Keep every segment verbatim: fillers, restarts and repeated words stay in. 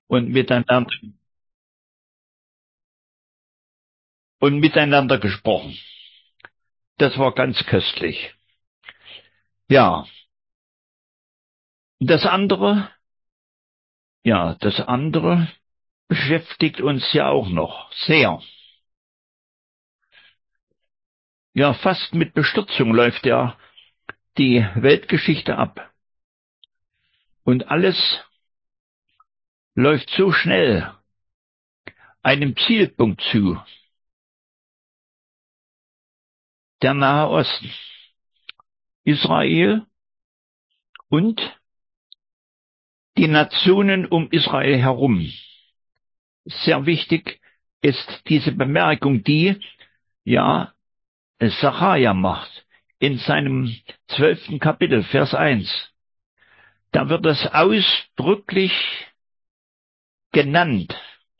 und miteinander, und miteinander gesprochen. Das war ganz köstlich. Ja, das andere, ja, das andere beschäftigt uns ja auch noch sehr. Ja, fast mit Bestürzung läuft ja die Weltgeschichte ab. Und alles läuft so schnell einem Zielpunkt zu. Der Nahe Osten, Israel und die Nationen um Israel herum. Sehr wichtig ist diese Bemerkung, die ja Sacharja macht in seinem zwölften Kapitel, Vers eins. Da wird das ausdrücklich genannt,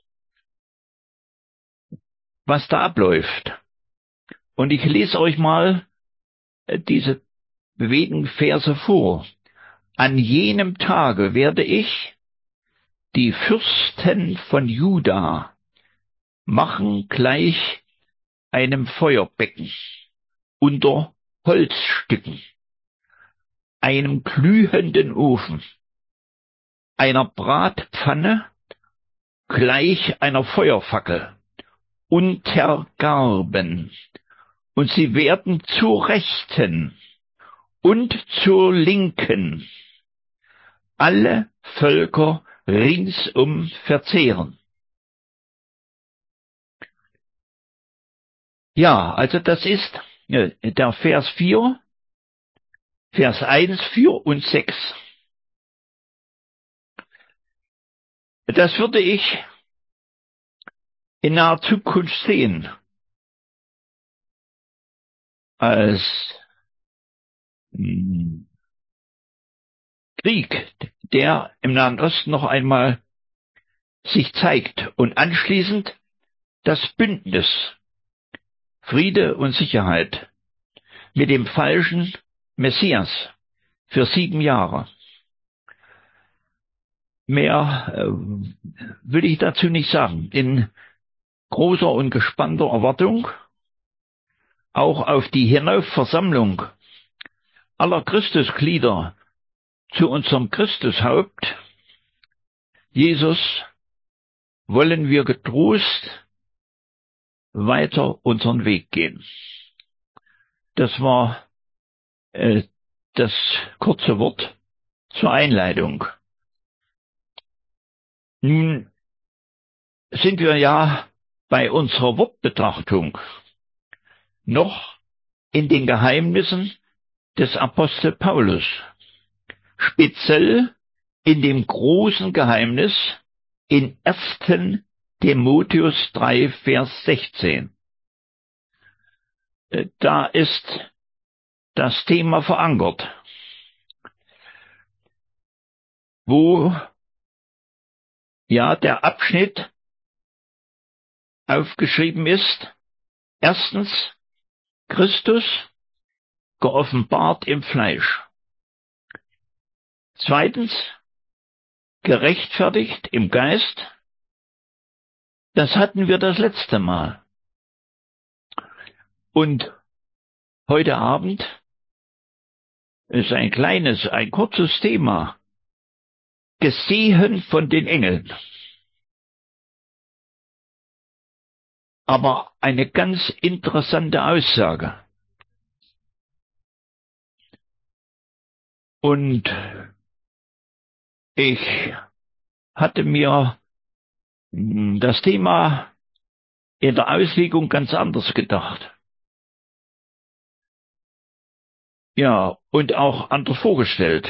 was da abläuft. Und ich lese euch mal diese bewegenden Verse vor. An jenem Tage werde ich die Fürsten von Juda machen gleich einem Feuerbecken unter Holzstücken, einem glühenden Ofen, einer Bratpfanne gleich einer Feuerfackel, untergarben, und sie werden zur Rechten und zur Linken alle Völker ringsum verzehren. Ja, also das ist äh, der Vers vier, Vers eins, vier und sechs. Das würde ich in naher Zukunft sehen als mh, Krieg, der im Nahen Osten noch einmal sich zeigt, und anschließend das Bündnis Friede und Sicherheit mit dem falschen Messias für sieben Jahre. Mehr äh, will ich dazu nicht sagen. In großer und gespannter Erwartung auch auf die Hinaufversammlung aller Christusglieder zu unserem Christushaupt, Jesus, wollen wir getrost weiter unseren Weg gehen. Das war äh, das kurze Wort zur Einleitung. Nun sind wir ja bei unserer Wortbetrachtung noch in den Geheimnissen des Apostel Paulus, speziell in dem großen Geheimnis in ersten Timotheus drei, Vers sechzehn. Da ist das Thema verankert, wo ja der Abschnitt aufgeschrieben ist. Erstens, Christus geoffenbart im Fleisch. Zweitens, gerechtfertigt im Geist. Das hatten wir das letzte Mal. Und heute Abend ist ein kleines, ein kurzes Thema. Gesehen von den Engeln. Aber eine ganz interessante Aussage. Und ich hatte mir das Thema in der Auslegung ganz anders gedacht. Ja, und auch anders vorgestellt.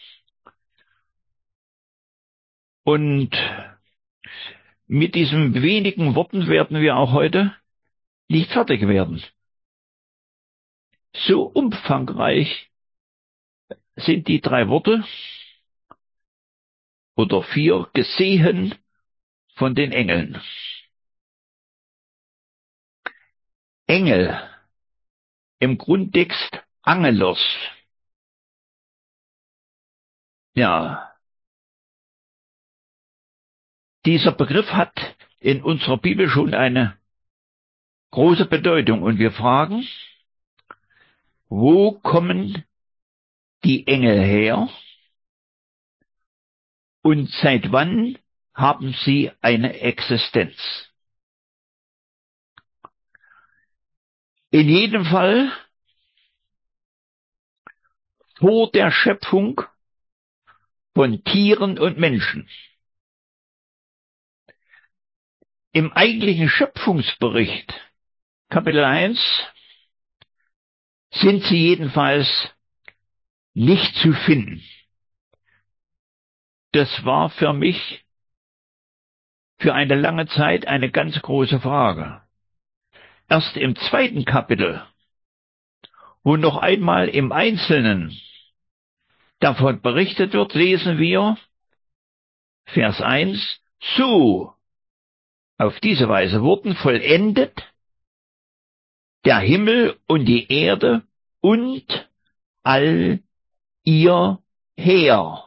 Und mit diesen wenigen Worten werden wir auch heute nicht fertig werden. So umfangreich sind die drei Worte oder vier, gesehen von den Engeln. Engel im Grundtext Angelos. Ja, Dieser Begriff hat in unserer Bibel schon eine große Bedeutung und wir fragen, wo kommen die Engel her und seit wann haben sie eine Existenz? In jedem Fall vor der Schöpfung von Tieren und Menschen. Im eigentlichen Schöpfungsbericht, Kapitel eins, sind sie jedenfalls nicht zu finden. Das war für mich für eine lange Zeit eine ganz große Frage. Erst im zweiten Kapitel, wo noch einmal im Einzelnen davon berichtet wird, lesen wir, Vers eins, so, auf diese Weise wurden vollendet der Himmel und die Erde und all ihr Heer.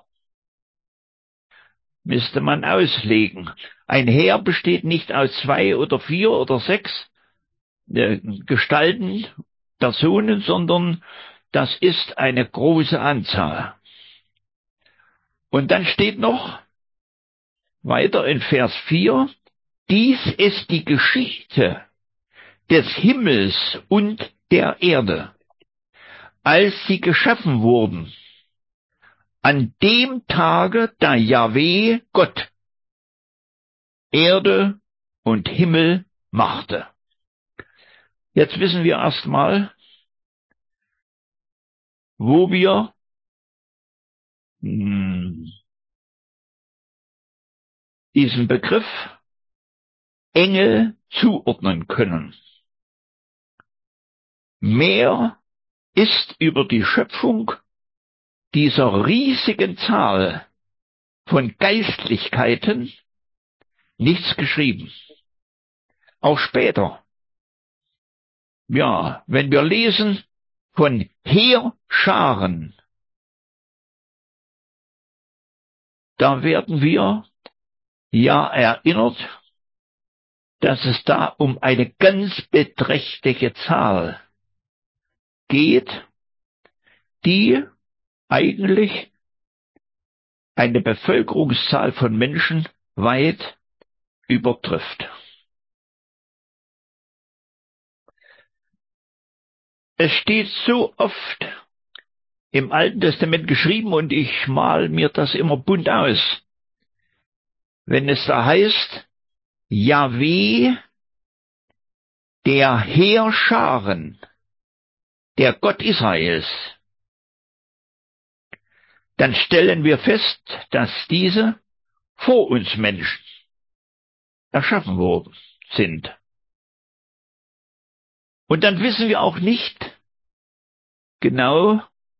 Müsste man auslegen. Ein Heer besteht nicht aus zwei oder vier oder sechs äh, Gestalten, Personen, sondern das ist eine große Anzahl. Und dann steht noch weiter in Vers vier, dies ist die Geschichte des Himmels und der Erde, als sie geschaffen wurden, an dem Tage, da Jahwe Gott Erde und Himmel machte. Jetzt wissen wir erstmal, wo wir hm, diesen Begriff Engel zuordnen können. Mehr ist über die Schöpfung dieser riesigen Zahl von Geistlichkeiten nichts geschrieben. Auch später. Ja, wenn wir lesen von Heerscharen, da werden wir ja erinnert, dass es da um eine ganz beträchtliche Zahl geht, die eigentlich eine Bevölkerungszahl von Menschen weit übertrifft. Es steht so oft im Alten Testament geschrieben und ich mal mir das immer bunt aus. Wenn es da heißt, Jahwe, der Heerscharen, der Gott Israels, dann stellen wir fest, dass diese vor uns Menschen erschaffen worden sind. Und dann wissen wir auch nicht genau,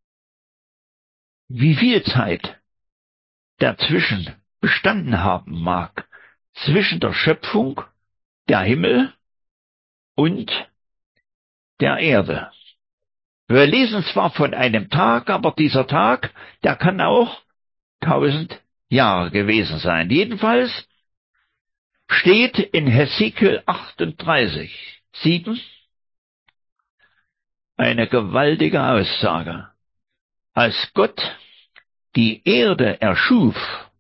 wie viel Zeit dazwischen bestanden haben mag, zwischen der Schöpfung der Himmel und der Erde. Wir lesen zwar von einem Tag, aber dieser Tag, der kann auch tausend Jahre gewesen sein. Jedenfalls steht in Hesekiel achtunddreißig, sieben eine gewaltige Aussage. Als Gott die Erde erschuf,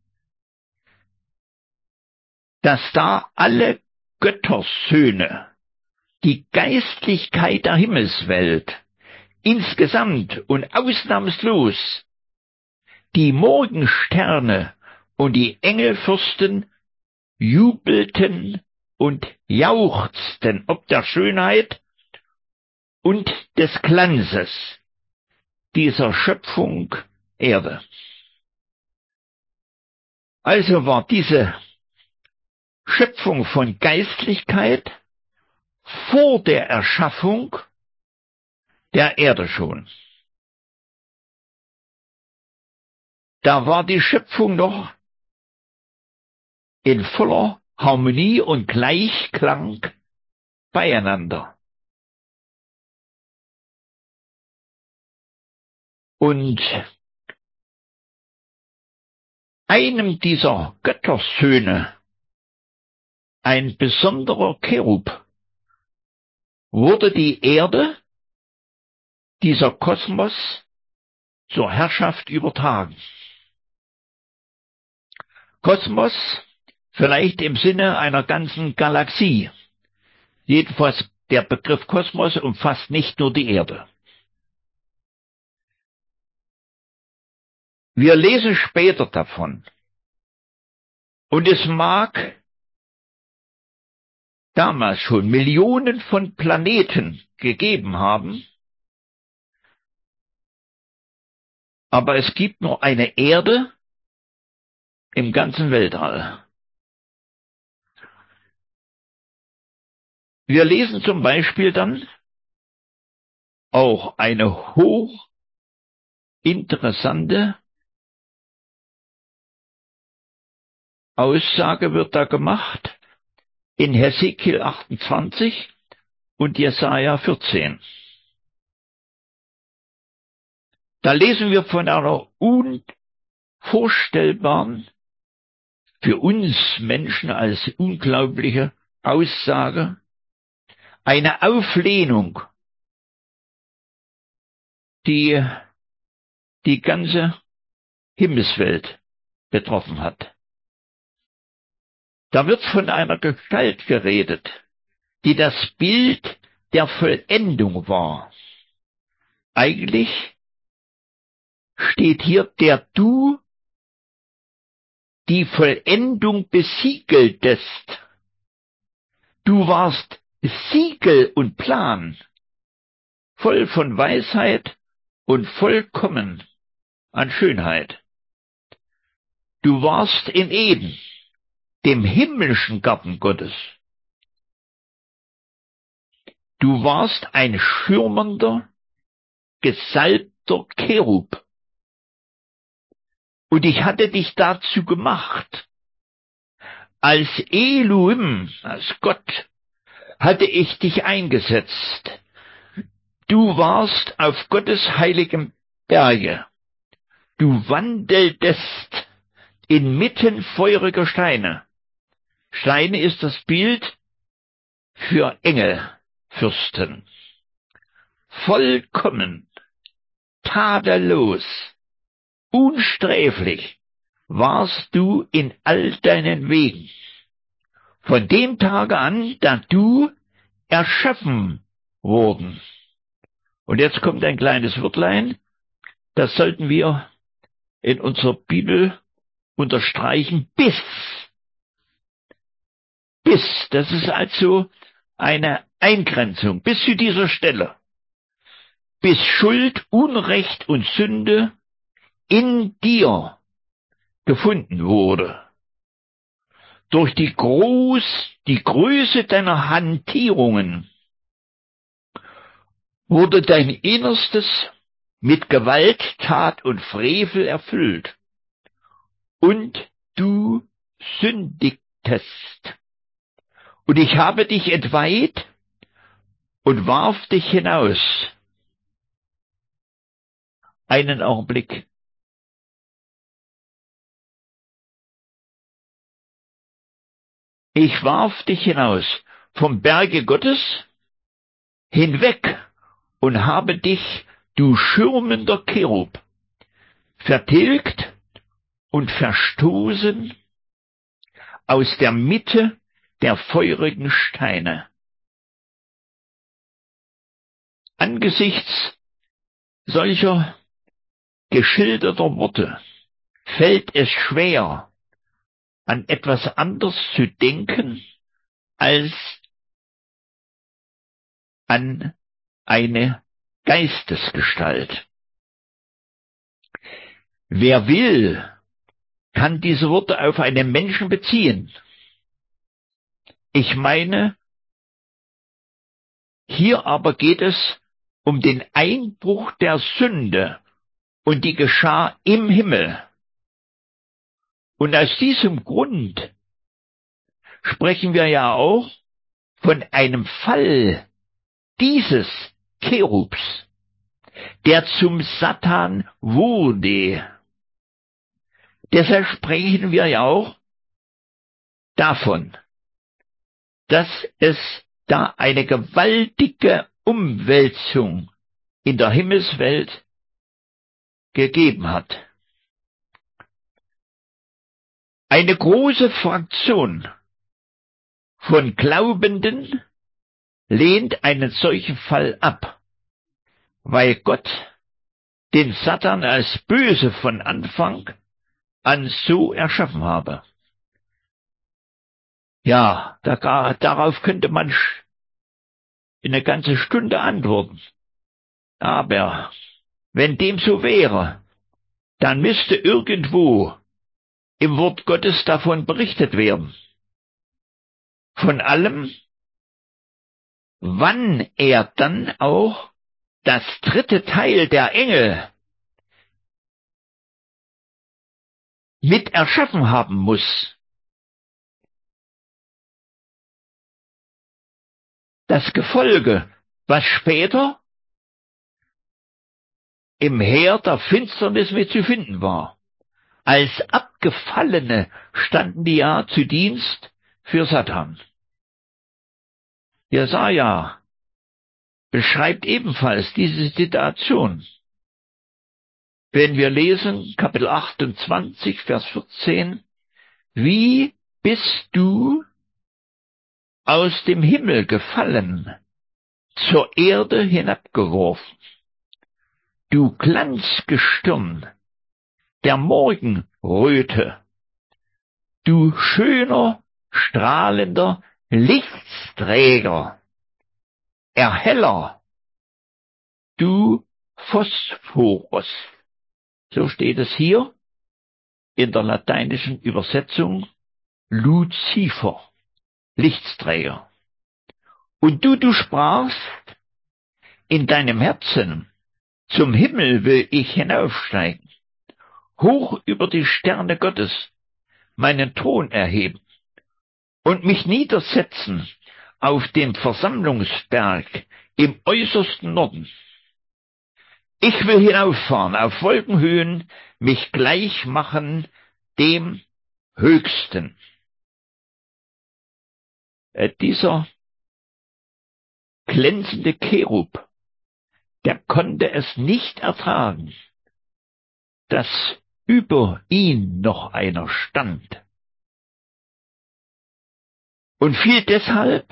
dass da alle Göttersöhne, die Geistlichkeit der Himmelswelt, insgesamt und ausnahmslos, die Morgensterne und die Engelfürsten jubelten und jauchzten ob der Schönheit und des Glanzes dieser Schöpfung Erde. Also war diese Schöpfung von Geistlichkeit vor der Erschaffung der Erde schon. Da war die Schöpfung noch in voller Harmonie und Gleichklang beieinander. Und einem dieser Göttersöhne ein besonderer Cherub, wurde die Erde, dieser Kosmos, zur Herrschaft übertragen. Kosmos, vielleicht im Sinne einer ganzen Galaxie. Jedenfalls der Begriff Kosmos umfasst nicht nur die Erde. Wir lesen später davon. Und es mag damals schon Millionen von Planeten gegeben haben, aber es gibt nur eine Erde im ganzen Weltall. Wir lesen zum Beispiel dann auch eine hochinteressante Aussage wird da gemacht in Hesekiel achtundzwanzig und Jesaja vierzehn. Da lesen wir von einer unvorstellbaren, für uns Menschen als unglaubliche Aussage, eine Auflehnung, die die ganze Himmelswelt betroffen hat. Da wird von einer Gestalt geredet, die das Bild der Vollendung war. Eigentlich steht hier, der du die Vollendung besiegeltest. Du warst Siegel und Plan, voll von Weisheit und vollkommen an Schönheit. Du warst in Eden, dem himmlischen Garten Gottes. Du warst ein schirmender, gesalbter Cherub. Und ich hatte dich dazu gemacht. Als Elohim, als Gott, hatte ich dich eingesetzt. Du warst auf Gottes heiligem Berge. Du wandeltest inmitten feuriger Steine. Steine ist das Bild für Engelfürsten. Vollkommen, tadellos, unsträflich warst du in all deinen Wegen. Von dem Tage an, da du erschaffen wurden. Und jetzt kommt ein kleines Wörtlein, das sollten wir in unserer Bibel unterstreichen, bis. Bis, das ist also eine Eingrenzung, bis zu dieser Stelle. Bis Schuld, Unrecht und Sünde in dir gefunden wurde. Durch die Groß, die Größe deiner Hantierungen wurde dein Innerstes mit Gewalt, Tat und Frevel erfüllt. Und du sündigtest. Und ich habe dich entweiht und warf dich hinaus. Einen Augenblick. Ich warf dich hinaus vom Berge Gottes hinweg und habe dich, du schirmender Cherub, vertilgt und verstoßen aus der Mitte der feurigen Steine. Angesichts solcher geschilderter Worte fällt es schwer, an etwas anderes zu denken, als an eine Geistesgestalt. Wer will, kann diese Worte auf einen Menschen beziehen. Ich meine, hier aber geht es um den Einbruch der Sünde, und die geschah im Himmel. Und aus diesem Grund sprechen wir ja auch von einem Fall dieses Cherubs, der zum Satan wurde. Deshalb sprechen wir ja auch davon, dass es da eine gewaltige Umwälzung in der Himmelswelt gegeben hat. Eine große Fraktion von Glaubenden lehnt einen solchen Fall ab, weil Gott den Satan als böse von Anfang an so erschaffen habe. Ja, da, darauf könnte man in eine ganze Stunde antworten. Aber wenn dem so wäre, dann müsste irgendwo im Wort Gottes davon berichtet werden. Von allem, wann er dann auch das dritte Teil der Engel mit erschaffen haben muss. Das Gefolge, was später im Heer der Finsternis mit zu finden war. Als Abgefallene standen die ja zu Dienst für Satan. Jesaja beschreibt ebenfalls diese Situation. Wenn wir lesen, Kapitel achtundzwanzig, Vers vierzehn, wie bist du aus dem Himmel gefallen, zur Erde hinabgeworfen, du Glanzgestirn der Morgenröte, du schöner, strahlender Lichtsträger, Erheller, du Phosphorus. So steht es hier in der lateinischen Übersetzung Luzifer, Lichtsträger. Und du, du sprachst in deinem Herzen, zum Himmel will ich hinaufsteigen, hoch über die Sterne Gottes meinen Thron erheben und mich niedersetzen auf dem Versammlungsberg im äußersten Norden. Ich will hinauffahren auf Wolkenhöhen, mich gleich machen dem Höchsten. Äh, dieser glänzende Cherub, der konnte es nicht ertragen, dass über ihn noch einer stand. Und fiel deshalb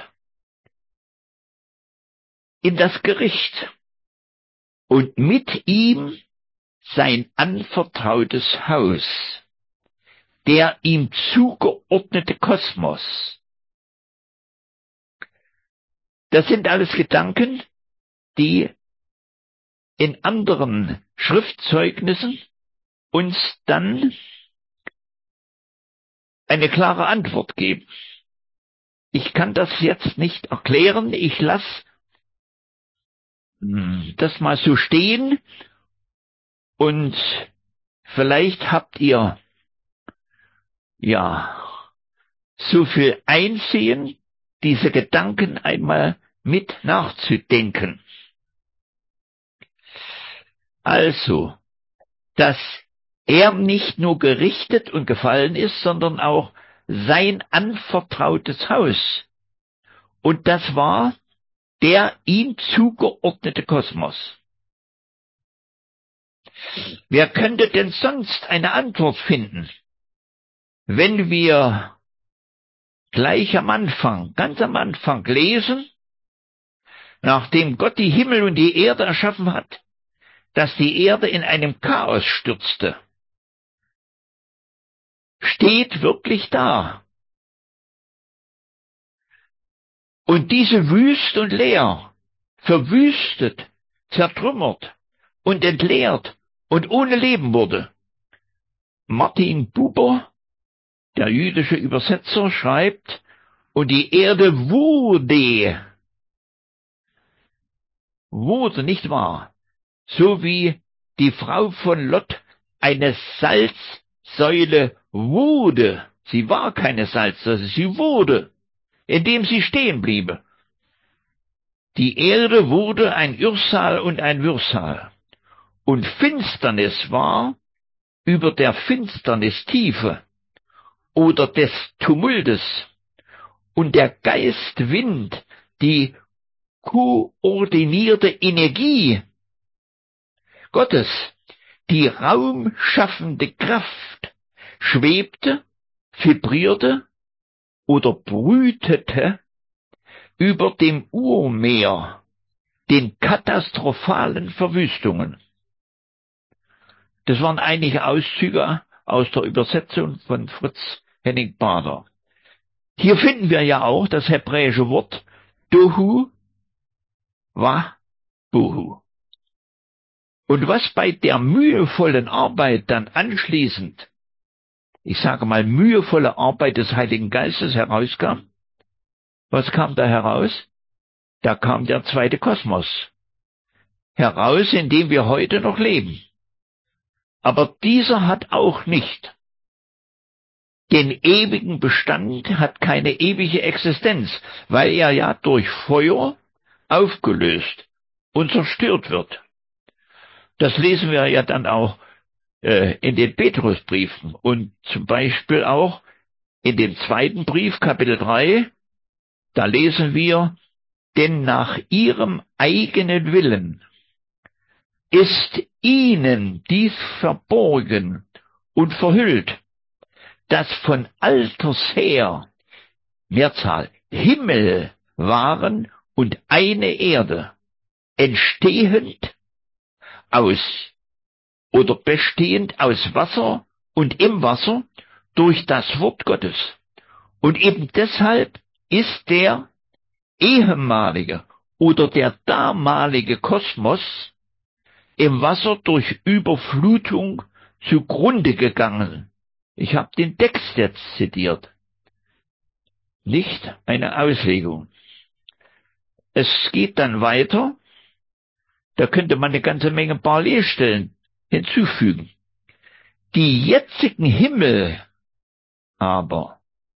in das Gericht und mit ihm sein anvertrautes Haus, der ihm zugeordnete Kosmos. Das sind alles Gedanken, die in anderen Schriftzeugnissen uns dann eine klare Antwort geben. Ich kann das jetzt nicht erklären, ich lasse das mal so stehen und vielleicht habt ihr ja so viel Einsehen, diese Gedanken einmal mit nachzudenken. Also, dass er nicht nur gerichtet und gefallen ist, sondern auch sein anvertrautes Haus. Und das war der ihm zugeordnete Kosmos. Wer könnte denn sonst eine Antwort finden, wenn wir gleich am Anfang, ganz am Anfang lesen, nachdem Gott die Himmel und die Erde erschaffen hat, dass die Erde in einem Chaos stürzte, steht wirklich da. Und diese wüst und leer, verwüstet, zertrümmert und entleert und ohne Leben wurde. Martin Buber, der jüdische Übersetzer, schreibt, und die Erde wurde, wurde, nicht wahr, so wie die Frau von Lot eine Salzsäule wurde. Sie war keine Salzsäule, sie wurde, indem sie stehen bliebe. Die Erde wurde ein Irrsal und ein Wirrsal. Und Finsternis war über der Finsternis Tiefe oder des Tumultes. und der Geist Wind, die koordinierte Energie Gottes, die raumschaffende Kraft, schwebte, vibrierte oder brütete über dem Urmeer, den katastrophalen Verwüstungen. Das waren einige Auszüge aus der Übersetzung von Fritz Henning Bader. Hier finden wir ja auch das hebräische Wort Tohu wa Bohu. Und was bei der mühevollen Arbeit dann anschließend, ich sage mal mühevolle Arbeit des Heiligen Geistes herauskam, was kam da heraus? Da kam der zweite Kosmos heraus, in dem wir heute noch leben. Aber dieser hat auch nicht den ewigen Bestand, hat keine ewige Existenz, weil er ja durch Feuer aufgelöst und zerstört wird. Das lesen wir ja dann auch äh, in den Petrusbriefen und zum Beispiel auch in dem zweiten Brief, Kapitel drei, da lesen wir, denn nach ihrem eigenen Willen ist ihnen dies verborgen und verhüllt, dass von alters her, Mehrzahl, Himmel waren und eine Erde, entstehend aus oder bestehend aus Wasser und im Wasser durch das Wort Gottes. Und eben deshalb ist der ehemalige oder der damalige Kosmos im Wasser durch Überflutung zugrunde gegangen. Ich habe den Text jetzt zitiert, nicht eine Auslegung. Es geht dann weiter, da könnte man eine ganze Menge Parallelstellen hinzufügen. Die jetzigen Himmel aber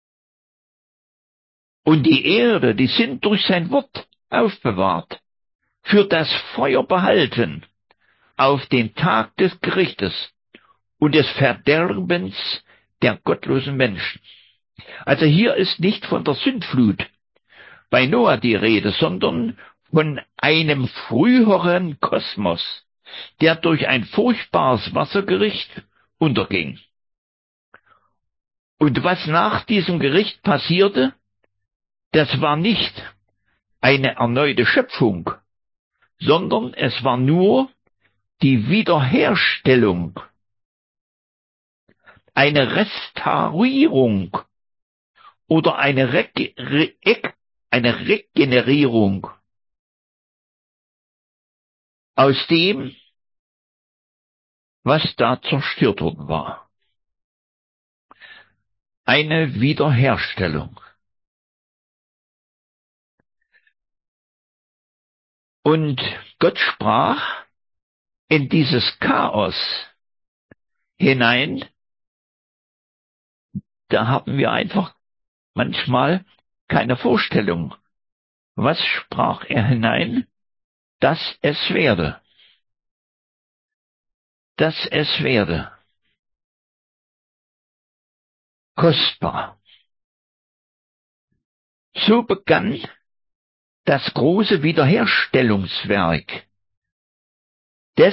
und die Erde, die sind durch sein Wort aufbewahrt, für das Feuer behalten, auf den Tag des Gerichtes und des Verderbens der gottlosen Menschen. Also hier ist nicht von der Sündflut bei Noah die Rede, sondern von einem früheren Kosmos, der durch ein furchtbares Wassergericht unterging. Und was nach diesem Gericht passierte, das war nicht eine erneute Schöpfung, sondern es war nur die Wiederherstellung, eine Restaurierung oder eine, Re Re eine Regenerierung aus dem, was da zerstört worden war. Eine Wiederherstellung. Und Gott sprach in dieses Chaos hinein, da haben wir einfach manchmal keine Vorstellung. Was sprach er hinein? Dass es werde. Dass es werde. Kostbar. So begann das große Wiederherstellungswerk des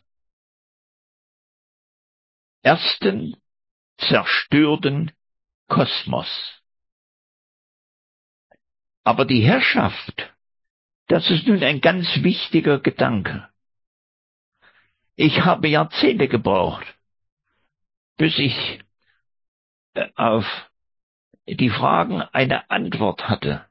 ersten zerstörten Kosmos. Aber die Herrschaft, das ist nun ein ganz wichtiger Gedanke. Ich habe Jahrzehnte gebraucht, bis ich auf die Fragen eine Antwort hatte.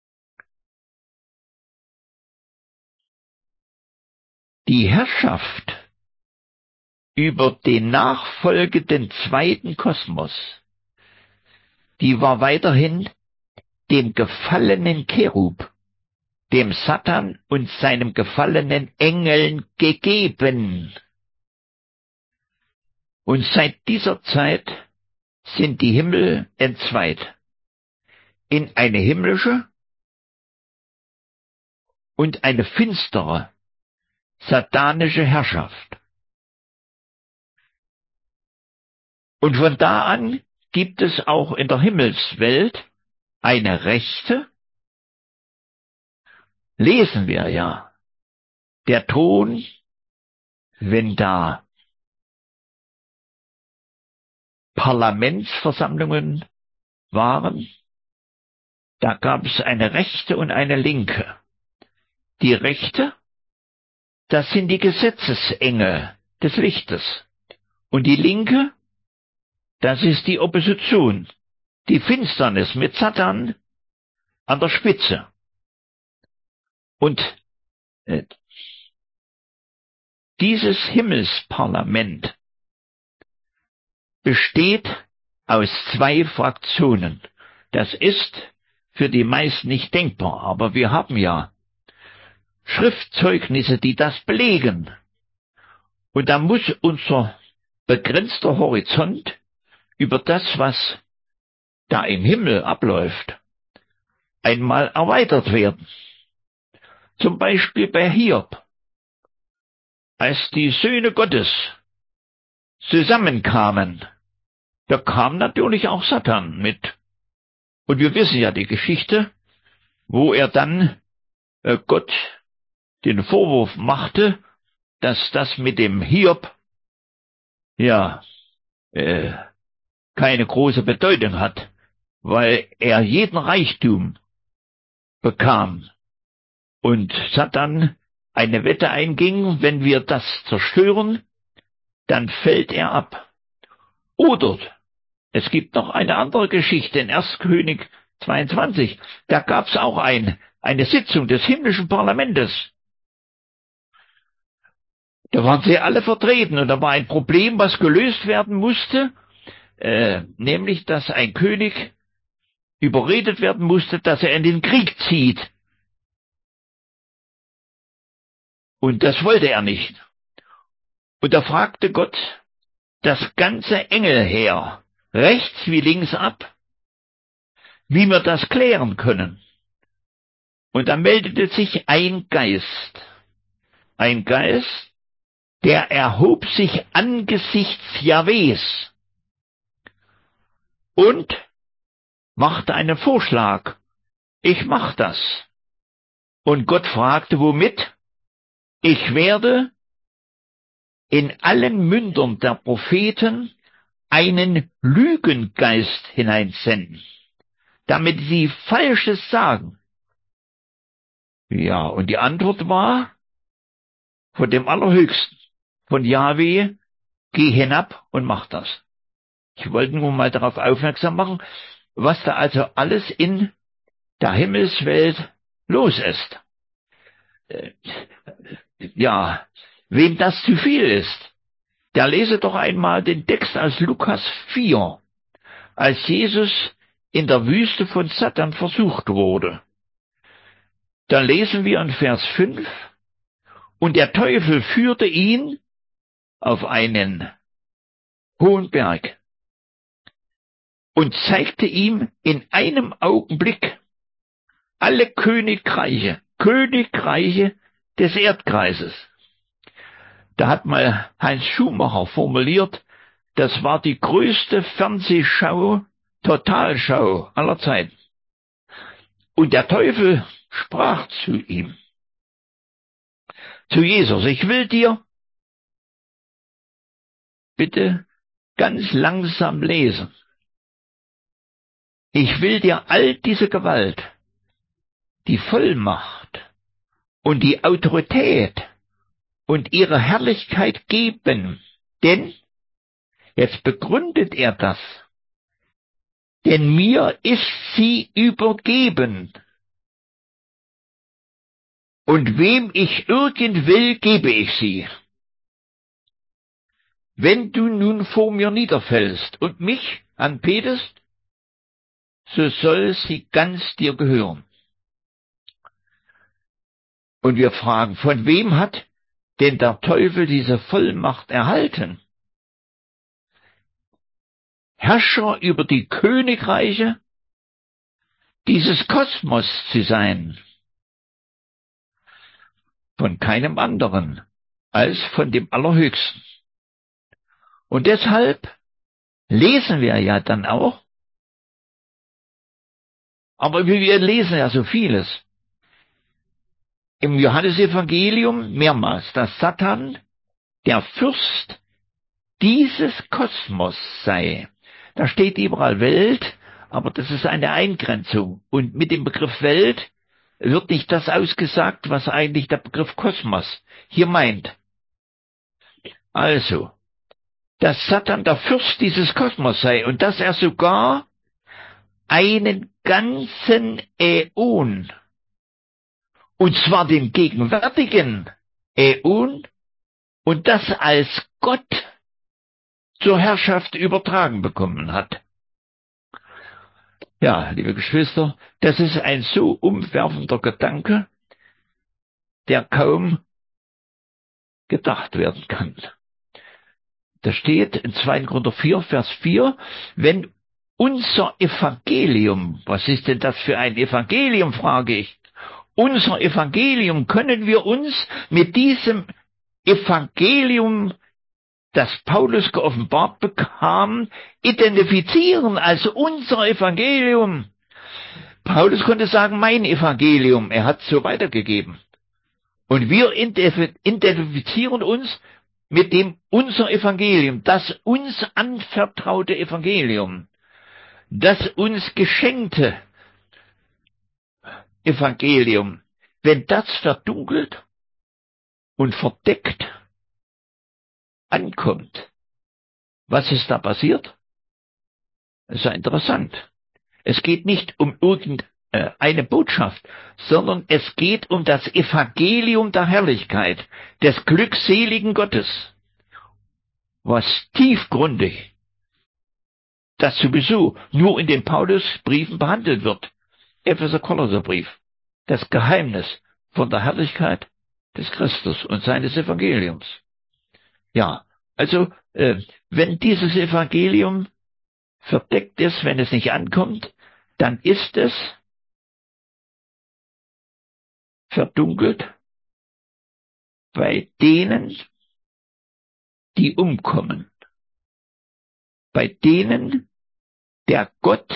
Die Herrschaft über den nachfolgenden zweiten Kosmos, die war weiterhin dem gefallenen Cherub, dem Satan und seinem gefallenen Engeln gegeben. Und seit dieser Zeit sind die Himmel entzweit in eine himmlische und eine finstere, satanische Herrschaft. Und von da an gibt es auch in der Himmelswelt eine Rechte, lesen wir ja. Der Thron, wenn da Parlamentsversammlungen waren, da gab es eine Rechte und eine Linke. Die Rechte, das sind die Gesetzesengel des Lichtes. Und die Linke, das ist die Opposition, die Finsternis mit Satan an der Spitze. Und äh, dieses Himmelsparlament besteht aus zwei Fraktionen. Das ist für die meisten nicht denkbar, aber wir haben ja Schriftzeugnisse, die das belegen. Und da muss unser begrenzter Horizont über das, was da im Himmel abläuft, einmal erweitert werden. Zum Beispiel bei Hiob, als die Söhne Gottes zusammenkamen, da kam natürlich auch Satan mit. Und wir wissen ja die Geschichte, wo er dann äh, Gott den Vorwurf machte, dass das mit dem Hiob ja äh, keine große Bedeutung hat, weil er jeden Reichtum bekam und Satan eine Wette einging, wenn wir das zerstören, dann fällt er ab. Oder es gibt noch eine andere Geschichte in erster König zweiundzwanzig, da gab es auch ein, eine Sitzung des himmlischen Parlamentes. Da waren sie alle vertreten und da war ein Problem, was gelöst werden musste, äh, nämlich, dass ein König überredet werden musste, dass er in den Krieg zieht. Und das wollte er nicht. Und da fragte Gott das ganze Engelheer, rechts wie links ab, wie wir das klären können. Und da meldete sich ein Geist, ein Geist, der erhob sich angesichts Jahwes und machte einen Vorschlag. Ich mach das. Und Gott fragte, womit? Ich werde in allen Mündern der Propheten einen Lügengeist hineinsenden, damit sie Falsches sagen. Ja, und die Antwort war von dem Allerhöchsten, von Jahwe, geh hinab und mach das. Ich wollte nur mal darauf aufmerksam machen, was da also alles in der Himmelswelt los ist. Äh, ja, wem das zu viel ist, der lese doch einmal den Text aus Lukas vier, als Jesus in der Wüste von Satan versucht wurde. Da lesen wir in Vers fünf, und der Teufel führte ihn auf einen hohen Berg und zeigte ihm in einem Augenblick alle Königreiche, Königreiche des Erdkreises. Da hat mal Heinz Schumacher formuliert, das war die größte Fernsehschau, Totalschau aller Zeiten. Und der Teufel sprach zu ihm, zu Jesus, ich will dir, bitte ganz langsam lesen, ich will dir all diese Gewalt, die Vollmacht und die Autorität und ihre Herrlichkeit geben, denn, jetzt begründet er das, denn mir ist sie übergeben. Und wem ich irgend will, gebe ich sie. Wenn du nun vor mir niederfällst und mich anbetest, so soll sie ganz dir gehören. Und wir fragen, von wem hat denn der Teufel diese Vollmacht erhalten? Herrscher über die Königreiche dieses Kosmos zu sein. Von keinem anderen als von dem Allerhöchsten. Und deshalb lesen wir ja dann auch, Aber wir lesen ja so vieles. Im Johannesevangelium mehrmals, dass Satan der Fürst dieses Kosmos sei. Da steht überall Welt, aber das ist eine Eingrenzung. Und mit dem Begriff Welt wird nicht das ausgesagt, was eigentlich der Begriff Kosmos hier meint. Also, dass Satan der Fürst dieses Kosmos sei und dass er sogar einen ganzen Äon, und zwar den gegenwärtigen Äon, und das als Gott zur Herrschaft übertragen bekommen hat. Ja, liebe Geschwister, das ist ein so umwerfender Gedanke, der kaum gedacht werden kann. Da steht in zweiter Korinther vier, Vers vier, wenn unser Evangelium, was ist denn das für ein Evangelium, frage ich, unser Evangelium, können wir uns mit diesem Evangelium, das Paulus geoffenbart bekam, identifizieren als unser Evangelium. Paulus konnte sagen, mein Evangelium, er hat es so weitergegeben. Und wir identifizieren uns mit dem unser Evangelium, das uns anvertraute Evangelium, das uns geschenkte Evangelium. Wenn das verdunkelt und verdeckt ankommt, was ist da passiert? Das ist ja interessant. Es geht nicht um irgendeine Botschaft, sondern es geht um das Evangelium der Herrlichkeit, des glückseligen Gottes, was tiefgründig, das sowieso nur in den Paulusbriefen behandelt wird. Epheser-Kolosserbrief, das Geheimnis von der Herrlichkeit des Christus und seines Evangeliums. Ja, also äh, wenn dieses Evangelium verdeckt ist, wenn es nicht ankommt, dann ist es verdunkelt bei denen, die umkommen, bei denen der Gott,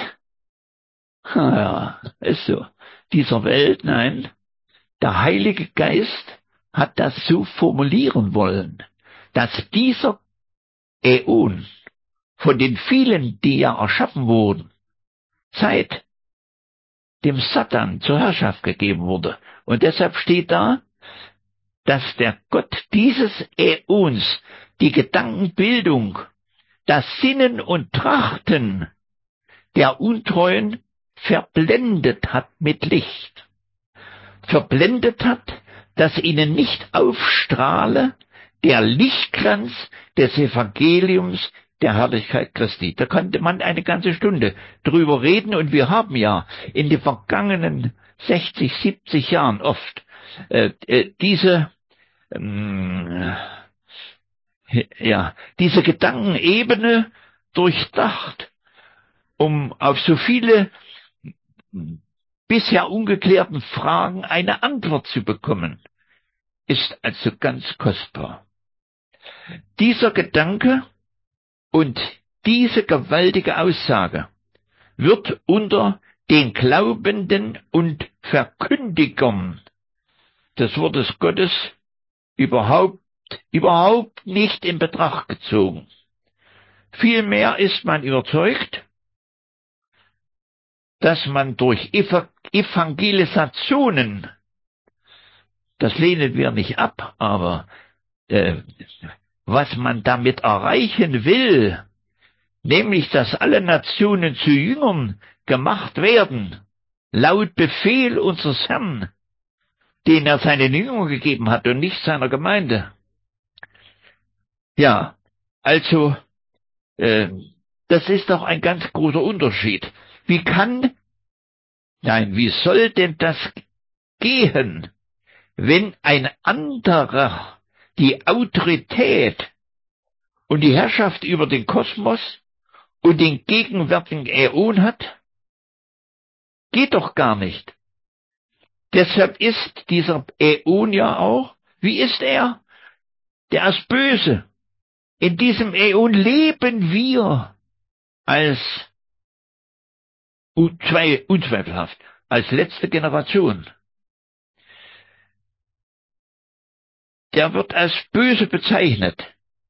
ja, ist so, dieser Welt, nein, der Heilige Geist hat das so formulieren wollen, dass dieser Äon von den vielen, die ja erschaffen wurden, Zeit dem Satan zur Herrschaft gegeben wurde. Und deshalb steht da, dass der Gott dieses Äons die Gedankenbildung, das Sinnen und Trachten der Untreuen verblendet hat mit Licht. Verblendet hat, dass ihnen nicht aufstrahle der Lichtglanz des Evangeliums der Herrlichkeit Christi. Da konnte man eine ganze Stunde drüber reden, und wir haben ja in den vergangenen sechzig, siebzig Jahren oft äh, äh, diese ähm, ja, diese Gedankenebene durchdacht, um auf so viele bisher ungeklärten Fragen eine Antwort zu bekommen. Ist also ganz kostbar. Dieser Gedanke und diese gewaltige Aussage wird unter den Glaubenden und Verkündigern des Wortes Gottes überhaupt, überhaupt nicht in Betracht gezogen. Vielmehr ist man überzeugt, dass man durch Evangelisationen, das lehnen wir nicht ab, aber äh, was man damit erreichen will, nämlich dass alle Nationen zu Jüngern gemacht werden, laut Befehl unseres Herrn, den er seinen Jüngern gegeben hat und nicht seiner Gemeinde. Ja, also äh, das ist doch ein ganz großer Unterschied. Wie kann, nein, wie soll denn das gehen, wenn ein anderer die Autorität und die Herrschaft über den Kosmos und den gegenwärtigen Äon hat? Geht doch gar nicht. Deshalb ist dieser Äon ja auch, wie ist er? Der ist böse. In diesem Äon leben wir als zwei, unzweifelhaft, als letzte Generation. Der wird als böse bezeichnet.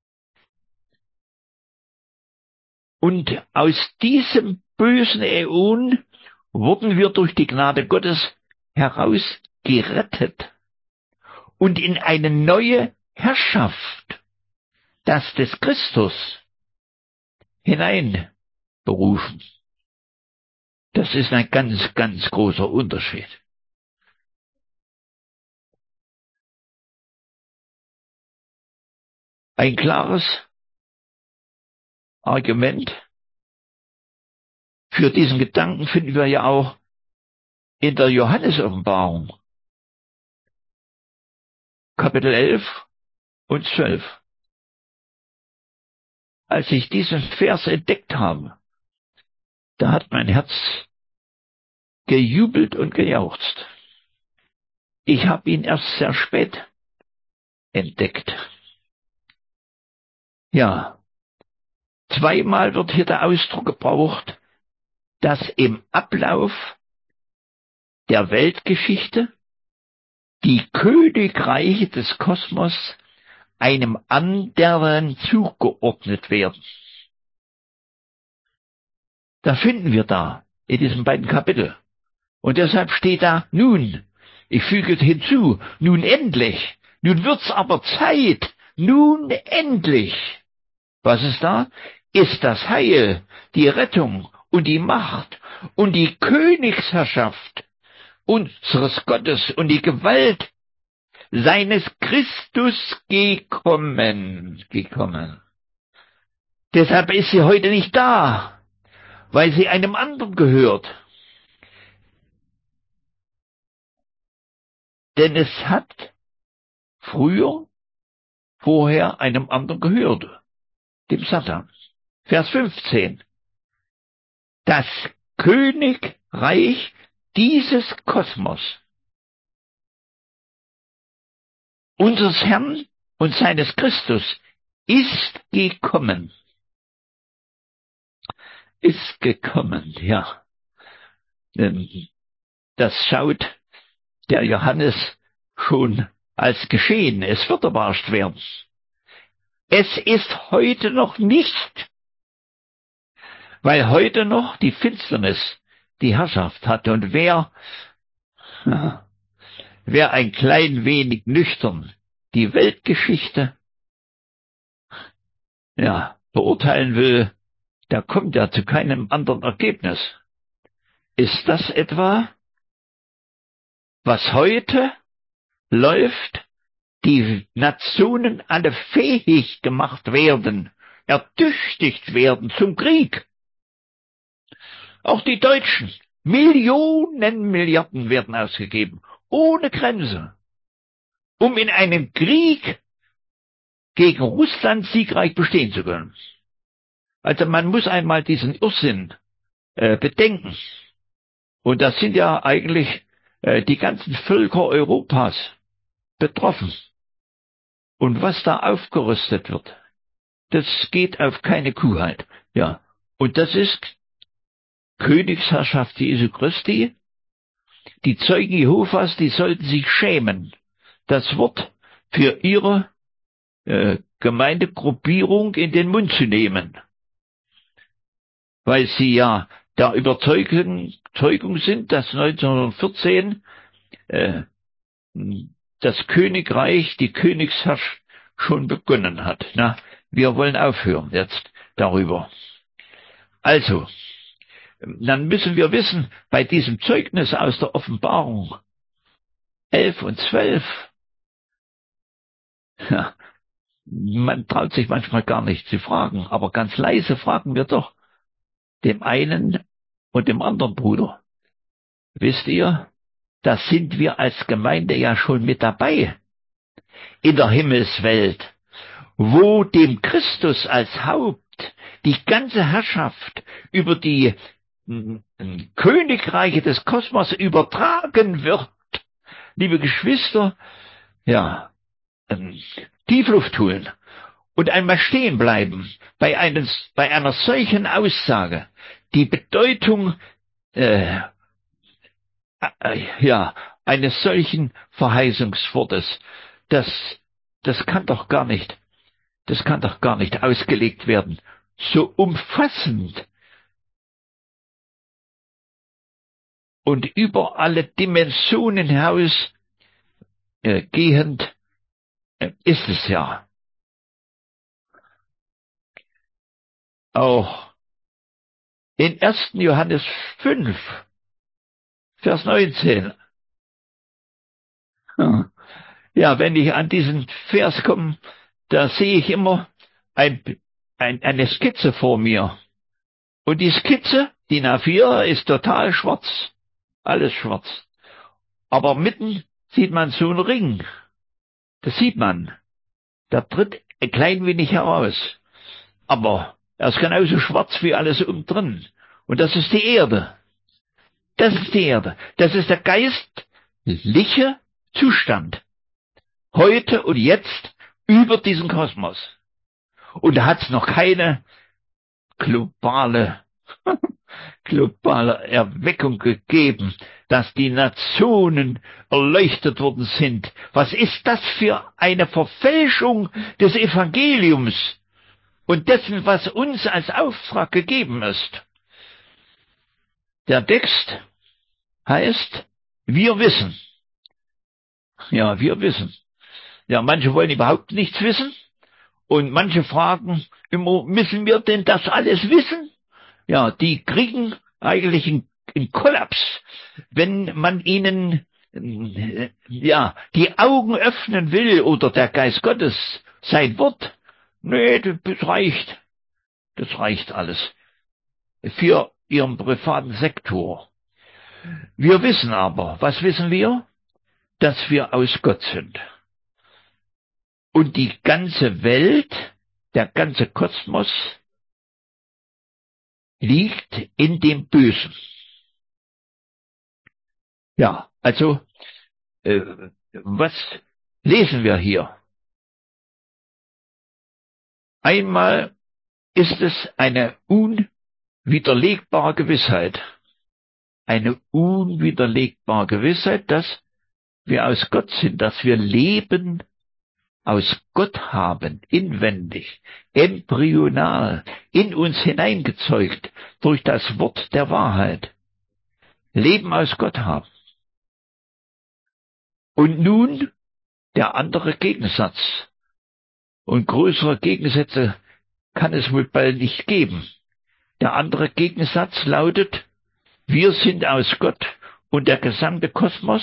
Und aus diesem bösen Äon wurden wir durch die Gnade Gottes herausgerettet und in eine neue Herrschaft, das des Christus, hineinberufen. Das ist ein ganz, ganz großer Unterschied. Ein klares Argument für diesen Gedanken finden wir ja auch in der Johannes-Offenbarung, Kapitel elf und zwölf. Als ich diesen Vers entdeckt habe, da hat mein Herz gejubelt und gejauchzt. Ich habe ihn erst sehr spät entdeckt. Ja, zweimal wird hier der Ausdruck gebraucht, dass im Ablauf der Weltgeschichte die Königreiche des Kosmos einem anderen zugeordnet werden. Da finden wir da in diesen beiden Kapiteln. Und deshalb steht da nun, ich füge hinzu, nun endlich, nun wird's aber Zeit, nun endlich. Was ist da? Ist das Heil, die Rettung und die Macht und die Königsherrschaft unseres Gottes und die Gewalt seines Christus gekommen, gekommen. Deshalb ist sie heute nicht da, weil sie einem anderen gehört. Denn es hat früher, vorher einem anderen gehört, dem Satan. Vers fünfzehn. Das Königreich dieses Kosmos, unseres Herrn und seines Christus, ist gekommen. Ist gekommen, ja. Das schaut der Johannes schon als geschehen. Es wird erbarscht werden. Es ist heute noch nicht, weil heute noch die Finsternis die Herrschaft hat. Und wer, wer ein klein wenig nüchtern die Weltgeschichte, ja, beurteilen will, der kommt ja zu keinem anderen Ergebnis. Ist das etwa, was heute läuft, die Nationen alle fähig gemacht werden, ertüchtigt werden zum Krieg? Auch die Deutschen, Millionen, Milliarden werden ausgegeben, ohne Grenze, um in einem Krieg gegen Russland siegreich bestehen zu können. Also man muss einmal diesen Irrsinn äh, bedenken. Und das sind ja eigentlich äh, die ganzen Völker Europas betroffen. Und was da aufgerüstet wird, das geht auf keine Kuhheit. Ja, und das ist Königsherrschaft Jesu Christi. Die Zeugen Jehovas, die sollten sich schämen, das Wort für ihre äh, Gemeindegruppierung in den Mund zu nehmen. Weil sie ja der Überzeugung Zeugung sind, dass neunzehnhundertvierzehn äh, das Königreich, die Königsherrschaft schon begonnen hat. Na, wir wollen aufhören jetzt darüber. Also, dann müssen wir wissen, bei diesem Zeugnis aus der Offenbarung elf und zwölf, ja, man traut sich manchmal gar nicht zu fragen, aber ganz leise fragen wir doch dem einen und dem anderen Bruder. Wisst ihr, da sind wir als Gemeinde ja schon mit dabei in der Himmelswelt, wo dem Christus als Haupt die ganze Herrschaft über die m, m, Königreiche des Kosmos übertragen wird. Liebe Geschwister, ja, ähm, Tiefluft holen und einmal stehen bleiben bei, eines, bei einer solchen Aussage. Die Bedeutung äh, äh, ja, eines solchen Verheißungswortes, das, das kann doch gar nicht, das kann doch gar nicht ausgelegt werden. So umfassend und über alle Dimensionen hinaus äh, gehend äh, ist es ja. Auch in ersten Johannes fünf, Vers neunzehn. Ja, wenn ich an diesen Vers komme, da sehe ich immer ein, ein, eine Skizze vor mir. Und die Skizze, D I N A vier, ist total schwarz. Alles schwarz. Aber mitten sieht man so einen Ring. Das sieht man. Der tritt ein klein wenig heraus. Aber er ist genauso schwarz wie alles um drin. Und das ist die Erde. Das ist die Erde. Das ist der geistliche Zustand. Heute und jetzt über diesen Kosmos. Und da hat es noch keine globale, globale Erweckung gegeben, dass die Nationen erleuchtet worden sind. Was ist das für eine Verfälschung des Evangeliums und dessen, was uns als Auftrag gegeben ist? Der Text heißt, wir wissen. Ja, wir wissen. Ja, manche wollen überhaupt nichts wissen. Und manche fragen immer, müssen wir denn das alles wissen? Ja, die kriegen eigentlich einen, einen Kollaps, wenn man ihnen äh, ja die Augen öffnen will oder der Geist Gottes sein Wort. Nee, das reicht. Das reicht alles für ihren privaten Sektor. Wir wissen aber, was wissen wir? Dass wir aus Gott sind. Und die ganze Welt, der ganze Kosmos liegt in dem Bösen. Ja, also, äh, was lesen wir hier? Einmal ist es eine unwiderlegbare Gewissheit. Eine unwiderlegbare Gewissheit, dass wir aus Gott sind, dass wir Leben aus Gott haben, inwendig, embryonal, in uns hineingezeugt, durch das Wort der Wahrheit. Leben aus Gott haben. Und nun der andere Gegensatz. Und größere Gegensätze kann es wohl bald nicht geben. Der andere Gegensatz lautet, wir sind aus Gott und der gesamte Kosmos,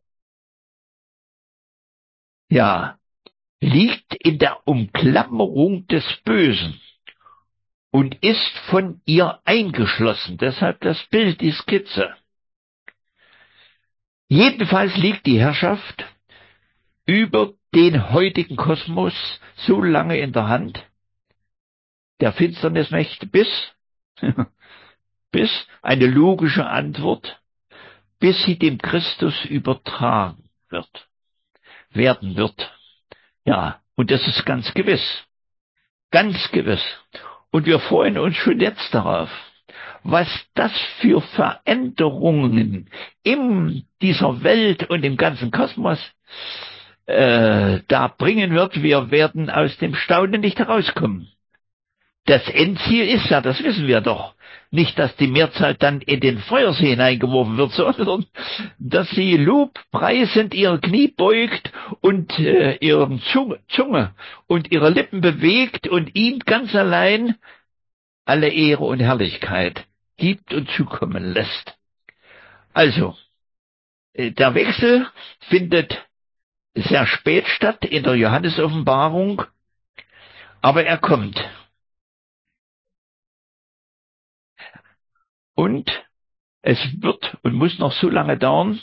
ja, liegt in der Umklammerung des Bösen und ist von ihr eingeschlossen. Deshalb das Bild, die Skizze. Jedenfalls liegt die Herrschaft über den heutigen Kosmos so lange in der Hand, der Finsternismächte, bis, bis eine logische Antwort, bis sie dem Christus übertragen wird, werden wird. Ja, und das ist ganz gewiss. Ganz gewiss. Und wir freuen uns schon jetzt darauf, was das für Veränderungen in dieser Welt und im ganzen Kosmos äh, da bringen wird. Wir werden aus dem Staunen nicht herauskommen. Das Endziel ist ja, das wissen wir doch, nicht, dass die Mehrzahl dann in den Feuersee hineingeworfen wird, sondern dass sie lobpreisend ihre Knie beugt und äh, ihre Zunge, Zunge und ihre Lippen bewegt und ihm ganz allein alle Ehre und Herrlichkeit gibt und zukommen lässt. Also, äh, der Wechsel findet sehr spät statt in der Johannesoffenbarung, aber er kommt. Und es wird und muss noch so lange dauern,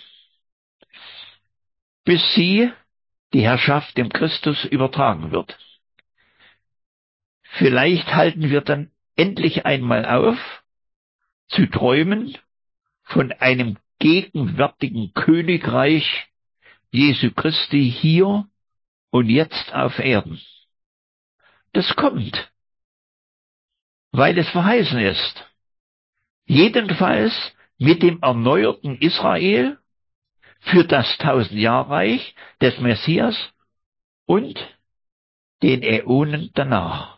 bis sie die Herrschaft dem Christus übertragen wird. Vielleicht halten wir dann endlich einmal auf, zu träumen von einem gegenwärtigen Königreich Jesu Christi hier und jetzt auf Erden. Das kommt, weil es verheißen ist. Jedenfalls mit dem erneuerten Israel für das Tausendjahrreich des Messias und den Äonen danach.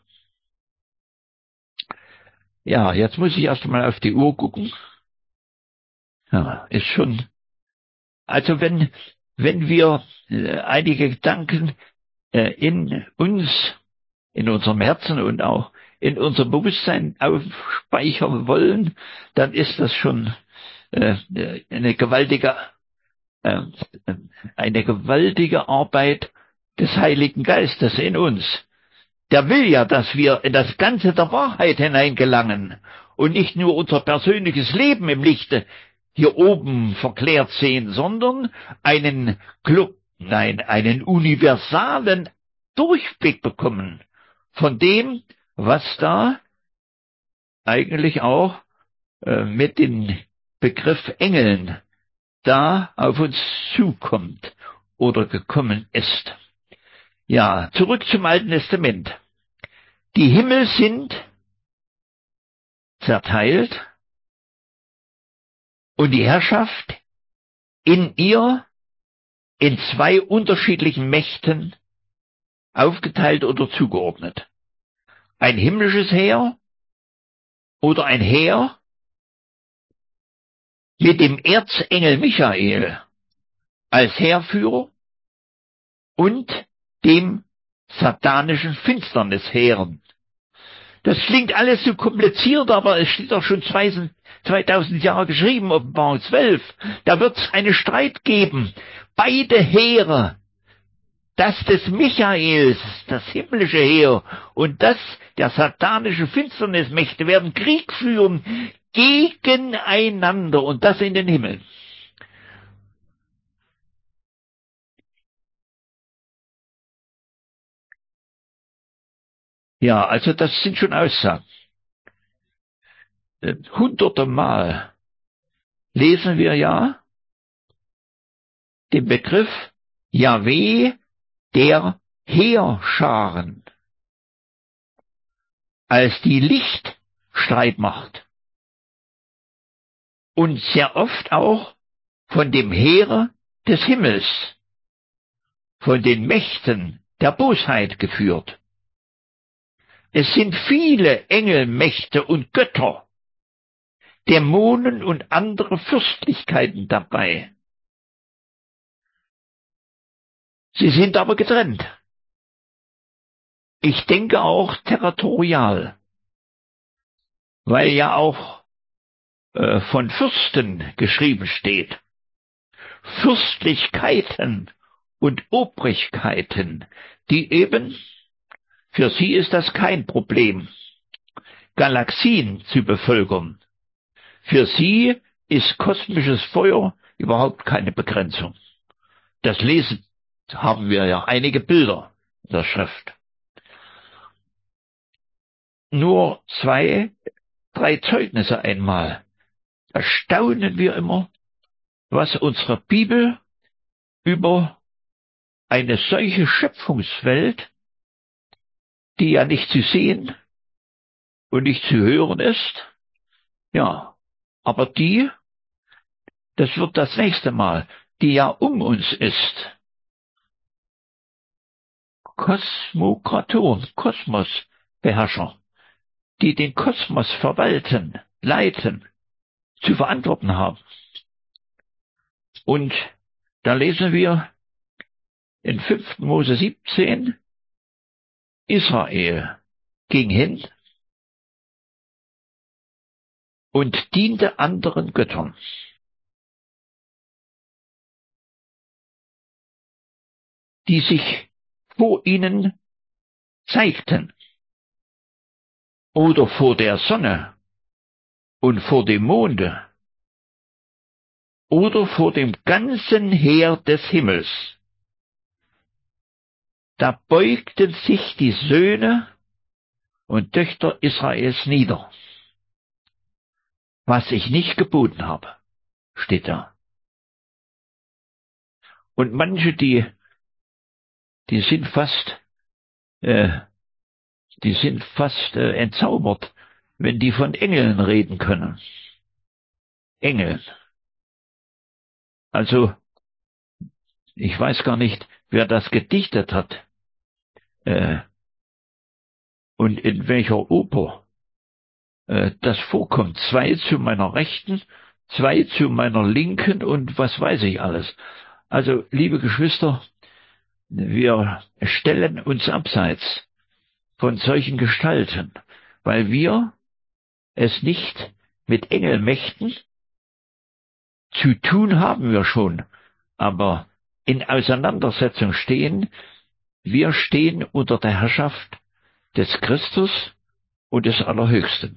Ja, jetzt muss ich erst mal auf die Uhr gucken. Ja, ist schon, also wenn, wenn wir äh, einige Gedanken äh, in uns, in unserem Herzen und auch in unserem Bewusstsein aufspeichern wollen, dann ist das schon äh, eine gewaltige, äh, eine gewaltige Arbeit des Heiligen Geistes in uns. Der will ja, dass wir in das Ganze der Wahrheit hineingelangen und nicht nur unser persönliches Leben im Lichte hier oben verklärt sehen, sondern einen Club, nein, einen universalen Durchblick bekommen von dem, was da eigentlich auch äh, mit dem Begriff Engeln da auf uns zukommt oder gekommen ist. Ja, zurück zum Alten Testament. Die Himmel sind zerteilt und die Herrschaft in ihr in zwei unterschiedlichen Mächten aufgeteilt oder zugeordnet. Ein himmlisches Heer oder ein Heer mit dem Erzengel Michael als Heerführer und dem satanischen Finsternisheeren. Das klingt alles so kompliziert, aber es steht doch schon zweitausend Jahre geschrieben, Offenbarung zwölf. Da wird es einen Streit geben. Beide Heere, das des Michaels, das himmlische Heer, und das der satanischen Finsternismächte werden Krieg führen gegeneinander, und das in den Himmel. Ja, also das sind schon Aussagen. Hunderte Mal lesen wir ja den Begriff Jahweh der Heerscharen als die Lichtstreitmacht und sehr oft auch von dem Heere des Himmels, von den Mächten der Bosheit geführt. Es sind viele Engelmächte und Götter, Dämonen und andere Fürstlichkeiten dabei. Sie sind aber getrennt. Ich denke auch territorial, weil ja auch äh, von Fürsten geschrieben steht. Fürstlichkeiten und Obrigkeiten, die eben, für sie ist das kein Problem, Galaxien zu bevölkern. Für sie ist kosmisches Feuer überhaupt keine Begrenzung. Das Lesen haben wir ja einige Bilder in der Schrift. Nur zwei, drei Zeugnisse einmal. Da staunen wir immer, was unsere Bibel über eine solche Schöpfungswelt, die ja nicht zu sehen und nicht zu hören ist, ja, aber die, das wird das nächste Mal, die ja um uns ist. Kosmokratoren, Kosmosbeherrscher, die den Kosmos verwalten, leiten, zu verantworten haben. Und da lesen wir in fünften Mose siebzehn, Israel ging hin und diente anderen Göttern. Die sich vor ihnen zeigten, oder vor der Sonne und vor dem Monde, oder vor dem ganzen Heer des Himmels. Da beugten sich die Söhne und Töchter Israels nieder. Was ich nicht geboten habe, steht da. Und manche, die, die sind fast, äh, die sind fast äh, entzaubert, wenn die von Engeln reden können. Engeln. Also, ich weiß gar nicht, wer das gedichtet hat, äh, und in welcher Oper äh, das vorkommt. Zwei zu meiner Rechten, zwei zu meiner Linken und was weiß ich alles. Also, liebe Geschwister, wir stellen uns abseits von solchen Gestalten, weil wir es nicht mit Engelmächten zu tun haben wir schon, aber in Auseinandersetzung stehen, wir stehen unter der Herrschaft des Christus und des Allerhöchsten.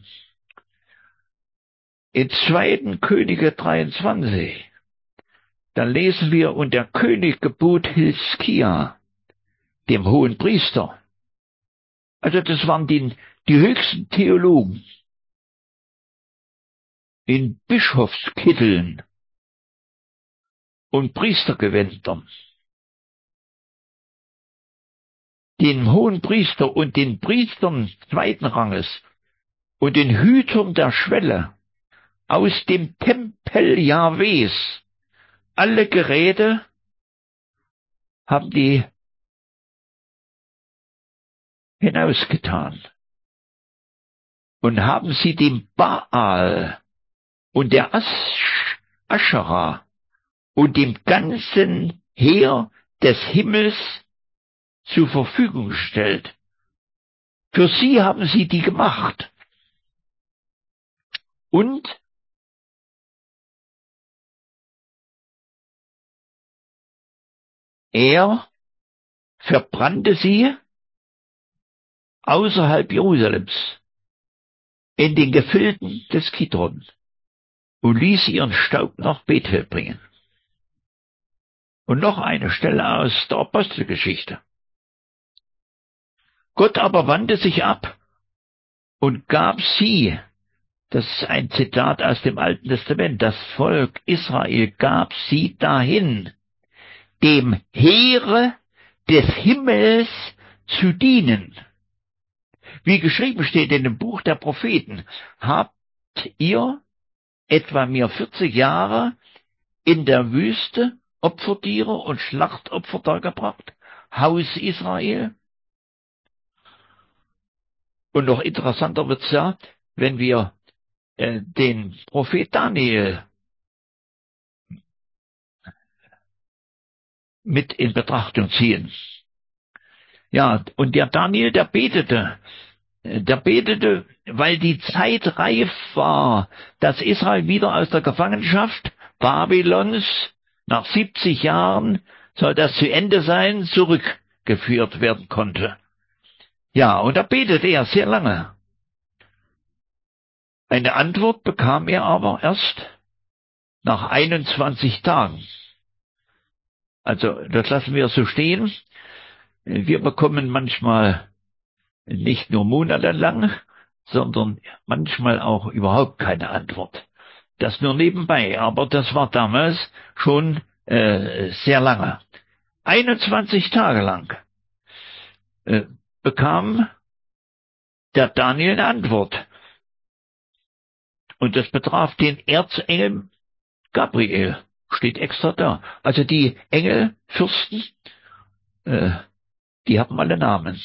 In zweiten Könige dreiundzwanzig, da lesen wir, und der König gebot Hilskia, dem hohen Priester, also das waren die, die höchsten Theologen, in Bischofskitteln und Priestergewändern, den hohen Priester und den Priestern zweiten Ranges und den Hütern der Schwelle aus dem Tempel Jahwes, alle Geräte haben die hinausgetan und haben sie dem Baal und der Asch Aschera und dem ganzen Heer des Himmels zur Verfügung gestellt. Für sie haben sie die gemacht. Und er verbrannte sie außerhalb Jerusalems in den Gefilden des Kidron und ließ ihren Staub nach Bethel bringen. Und noch eine Stelle aus der Apostelgeschichte. Gott aber wandte sich ab und gab sie, das ist ein Zitat aus dem Alten Testament, das Volk Israel gab sie dahin, dem Heere des Himmels zu dienen. Wie geschrieben steht in dem Buch der Propheten, habt ihr etwa mir vierzig Jahre in der Wüste Opfertiere und Schlachtopfer dargebracht, Haus Israel? Und noch interessanter wird's ja, wenn wir äh, den Prophet Daniel mit in Betrachtung ziehen. Ja, und der Daniel, der betete, der betete, weil die Zeit reif war, dass Israel wieder aus der Gefangenschaft Babylons nach siebzig Jahren, soll das zu Ende sein, zurückgeführt werden konnte. Ja, und da betete er sehr lange. Eine Antwort bekam er aber erst nach einundzwanzig Tagen. Also, das lassen wir so stehen. Wir bekommen manchmal nicht nur monatelang, sondern manchmal auch überhaupt keine Antwort. Das nur nebenbei, aber das war damals schon äh, sehr lange. einundzwanzig Tage lang äh, bekam der Daniel eine Antwort. Und das betraf den Erzengel Gabriel. Steht extra da. Also die Engel, Fürsten, äh, die haben alle Namen.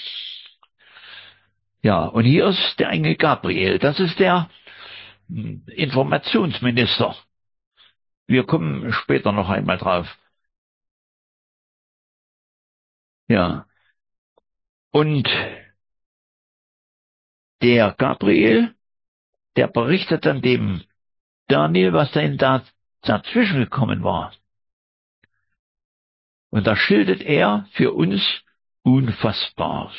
Ja, und hier ist der Engel Gabriel. Das ist der hm, Informationsminister. Wir kommen später noch einmal drauf. Ja. Und der Gabriel, der berichtet dann dem Daniel, was denn da dazwischen gekommen war. Und da schildert er für uns Unfassbares.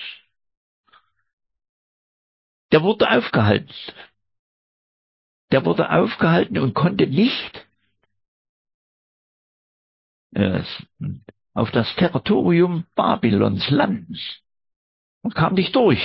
Der wurde aufgehalten. Der wurde aufgehalten und konnte nicht äh, auf das Territorium Babylons landen. Und kam nicht durch.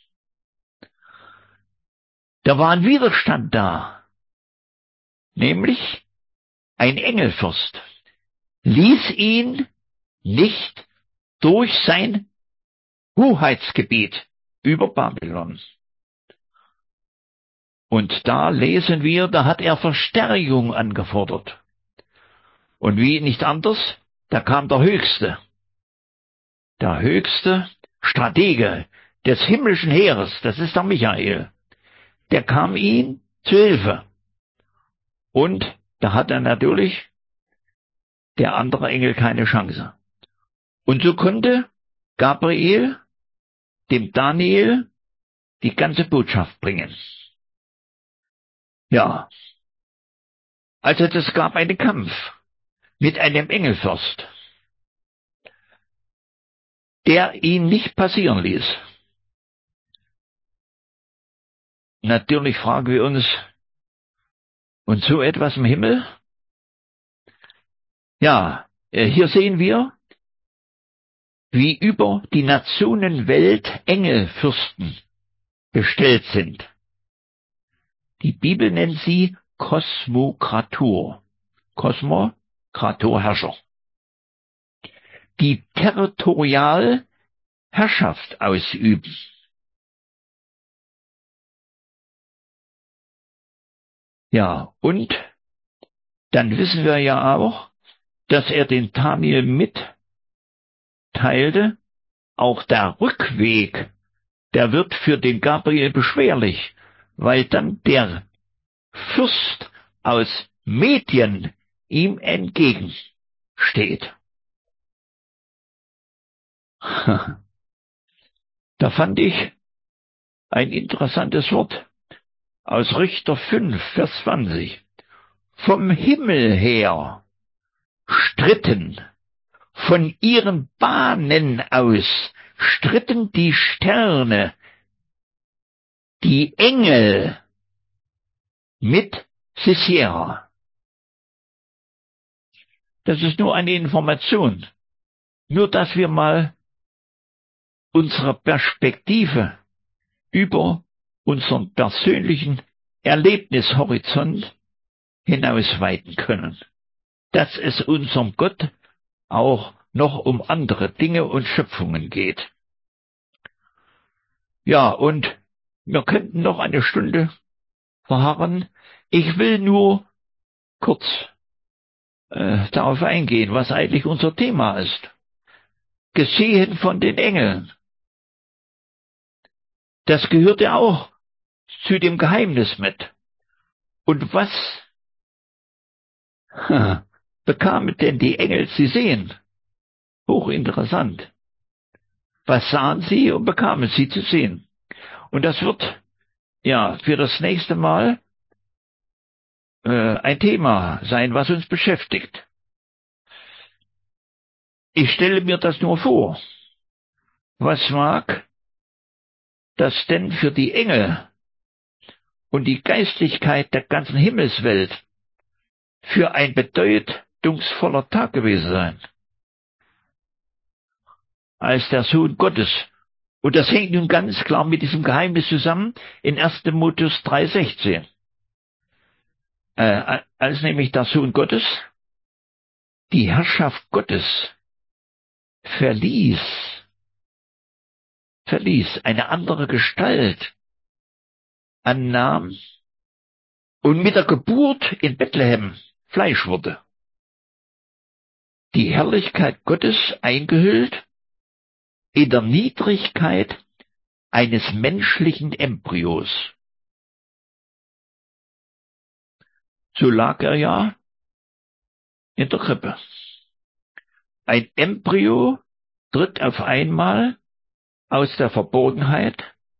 Da war ein Widerstand da. Nämlich ein Engelfürst ließ ihn nicht durch sein Hoheitsgebiet über Babylon. Und da lesen wir, da hat er Verstärkung angefordert. Und wie nicht anders, da kam der Höchste, der höchste Stratege des himmlischen Heeres, das ist der Michael. Der kam ihm zu Hilfe. Und da hat er natürlich der andere Engel keine Chance. Und so konnte Gabriel dem Daniel die ganze Botschaft bringen. Ja, also es gab einen Kampf mit einem Engelfürst, der ihn nicht passieren ließ. Natürlich fragen wir uns, und so etwas im Himmel? Ja, hier sehen wir, wie über die Nationenwelt Engelfürsten bestellt sind. Die Bibel nennt sie Kosmokratur. Kosmokratur, Herrscher. Die territorial Herrschaft ausüben. Ja, und dann wissen wir ja auch, dass er den Daniel mitteilte, auch der Rückweg, der wird für den Gabriel beschwerlich, weil dann der Fürst aus Medien ihm entgegensteht. Da fand ich ein interessantes Wort aus Richter fünf, Vers zwanzig. Vom Himmel her stritten, von ihren Bahnen aus stritten die Sterne, die Engel mit Sisera. Das ist nur eine Information. Nur, dass wir mal unsere Perspektive über unseren persönlichen Erlebnishorizont hinausweiten können. Dass es unserem Gott auch noch um andere Dinge und Schöpfungen geht. Ja, und wir könnten noch eine Stunde verharren. Ich will nur kurz äh, darauf eingehen, was eigentlich unser Thema ist. Gesehen von den Engeln. Das gehört ja auch zu dem Geheimnis mit. Und was ha, bekamen denn die Engel zu sehen? Hochinteressant. Was sahen sie und bekamen sie zu sehen? Und das wird ja für das nächste Mal äh, ein Thema sein, was uns beschäftigt. Ich stelle mir das nur vor. Was mag das denn für die Engel und die Geistlichkeit der ganzen Himmelswelt für ein bedeutungsvoller Tag gewesen sein? Als der Sohn Gottes. Und das hängt nun ganz klar mit diesem Geheimnis zusammen in erster Timotheus drei sechzehn. Äh, als nämlich der Sohn Gottes die Herrschaft Gottes verließ, verließ, eine andere Gestalt annahm und mit der Geburt in Bethlehem Fleisch wurde. Die Herrlichkeit Gottes eingehüllt in der Niedrigkeit eines menschlichen Embryos. So lag er ja in der Krippe. Ein Embryo tritt auf einmal aus der Verborgenheit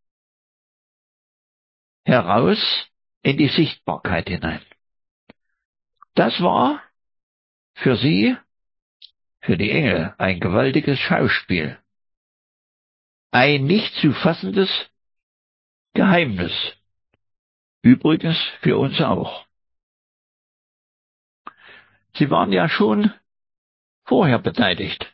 heraus in die Sichtbarkeit hinein. Das war für sie, für die Engel, ein gewaltiges Schauspiel. Ein nicht zu fassendes Geheimnis. Übrigens für uns auch. Sie waren ja schon vorher beteiligt.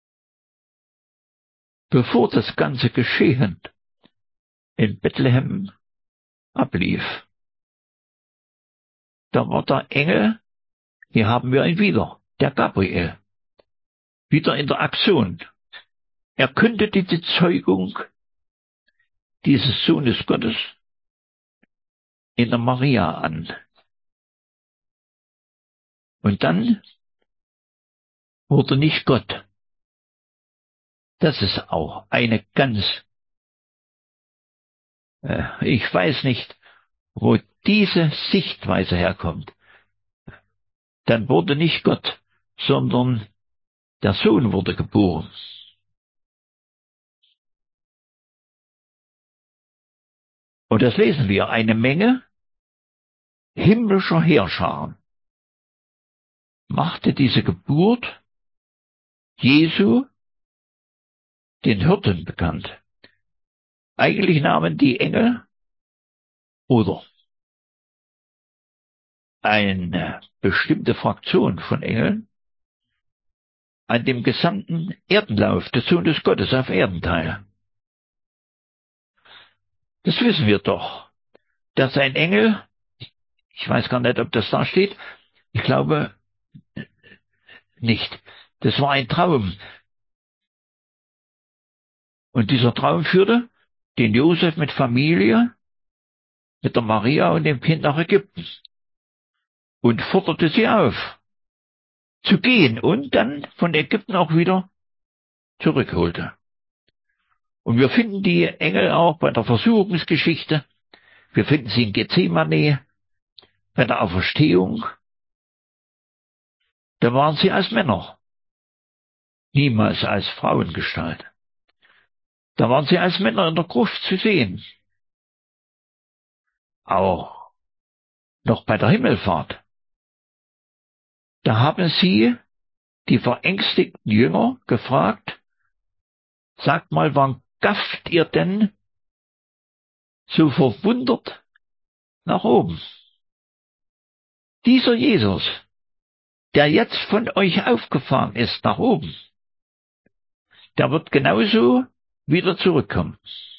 Bevor das ganze Geschehen in Bethlehem ablief. Da war der Engel, hier haben wir ihn wieder, der Gabriel, wieder in der Aktion. Er kündete die Zeugung dieses Sohnes Gottes in der Maria an. Und dann wurde nicht Gott. Das ist auch eine ganz, äh, ich weiß nicht, wo diese Sichtweise herkommt. Dann wurde nicht Gott, sondern der Sohn wurde geboren. Und das lesen wir, eine Menge himmlischer Heerscharen machte diese Geburt Jesu den Hirten bekannt. Eigentlich nahmen die Engel oder eine bestimmte Fraktion von Engeln an dem gesamten Erdenlauf des Sohnes Gottes auf Erden teil. Das wissen wir doch, dass ein Engel, ich weiß gar nicht, ob das da steht, ich glaube nicht, das war ein Traum. Und dieser Traum führte den Josef mit Familie, mit der Maria und dem Kind nach Ägypten und forderte sie auf, zu gehen und dann von Ägypten auch wieder zurückholte. Und wir finden die Engel auch bei der Versuchungsgeschichte. Wir finden sie in Gethsemane, bei der Auferstehung. Da waren sie als Männer, niemals als Frauengestalt. Da waren sie als Männer in der Gruft zu sehen. Auch noch bei der Himmelfahrt. Da haben sie die verängstigten Jünger gefragt, sagt mal, wann gafft ihr denn so verwundert nach oben? Dieser Jesus, der jetzt von euch aufgefahren ist nach oben, der wird genauso wieder zurückkommen.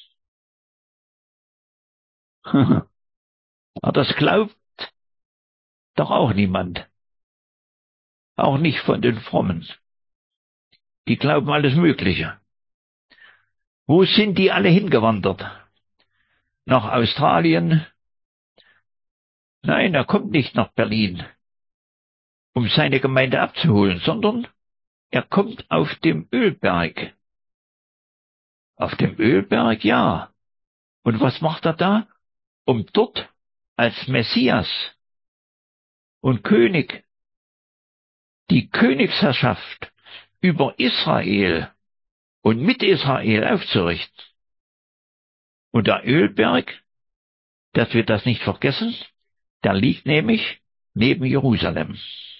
Aber das glaubt doch auch niemand. Auch nicht von den Frommen. Die glauben alles Mögliche. Wo sind die alle hingewandert? Nach Australien? Nein, er kommt nicht nach Berlin, um seine Gemeinde abzuholen, sondern er kommt auf dem Ölberg. Auf dem Ölberg, ja. Und was macht er da? Um dort als Messias und König die Königsherrschaft über Israel und mit Israel aufzurichten. Und der Ölberg, dass wir das nicht vergessen, der liegt nämlich neben Jerusalem.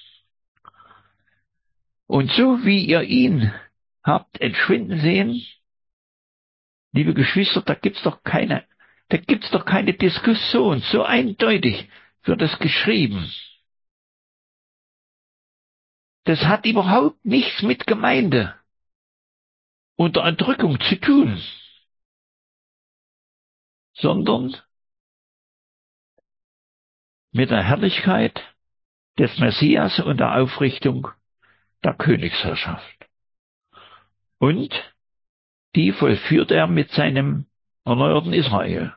Und so wie ihr ihn habt entschwinden sehen, liebe Geschwister, da gibt's doch keine, da gibt's doch keine Diskussion, so eindeutig wird das geschrieben. Das hat überhaupt nichts mit Gemeinde und der Entrückung zu tun, sondern mit der Herrlichkeit des Messias und der Aufrichtung der Königsherrschaft. Und die vollführt er mit seinem erneuerten Israel.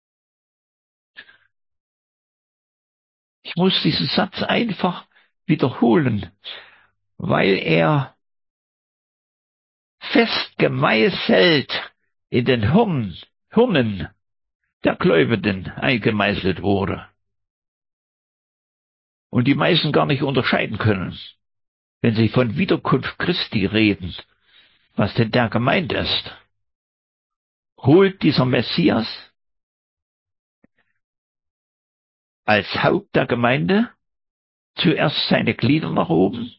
Ich muss diesen Satz einfach wiederholen, weil er fest gemeißelt in den Hirn, Hirnen der Gläubigen eingemeißelt wurde. Und die meisten gar nicht unterscheiden können, wenn sie von Wiederkunft Christi reden, was denn der gemeint ist. Holt dieser Messias als Haupt der Gemeinde zuerst seine Glieder nach oben,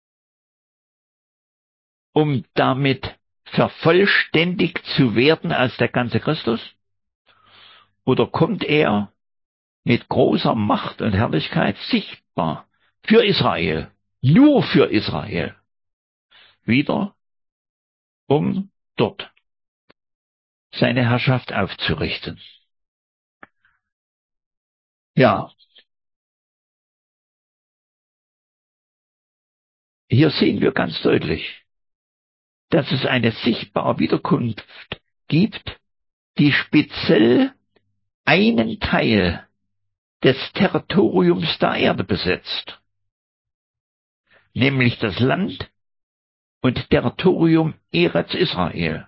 um damit vervollständigt zu werden als der ganze Christus? Oder kommt er mit großer Macht und Herrlichkeit sichtbar für Israel, nur für Israel, wieder, um dort seine Herrschaft aufzurichten? Ja, hier sehen wir ganz deutlich, dass es eine sichtbare Wiederkunft gibt, die speziell einen Teil des Territoriums der Erde besetzt, nämlich das Land und Territorium Eretz Israel.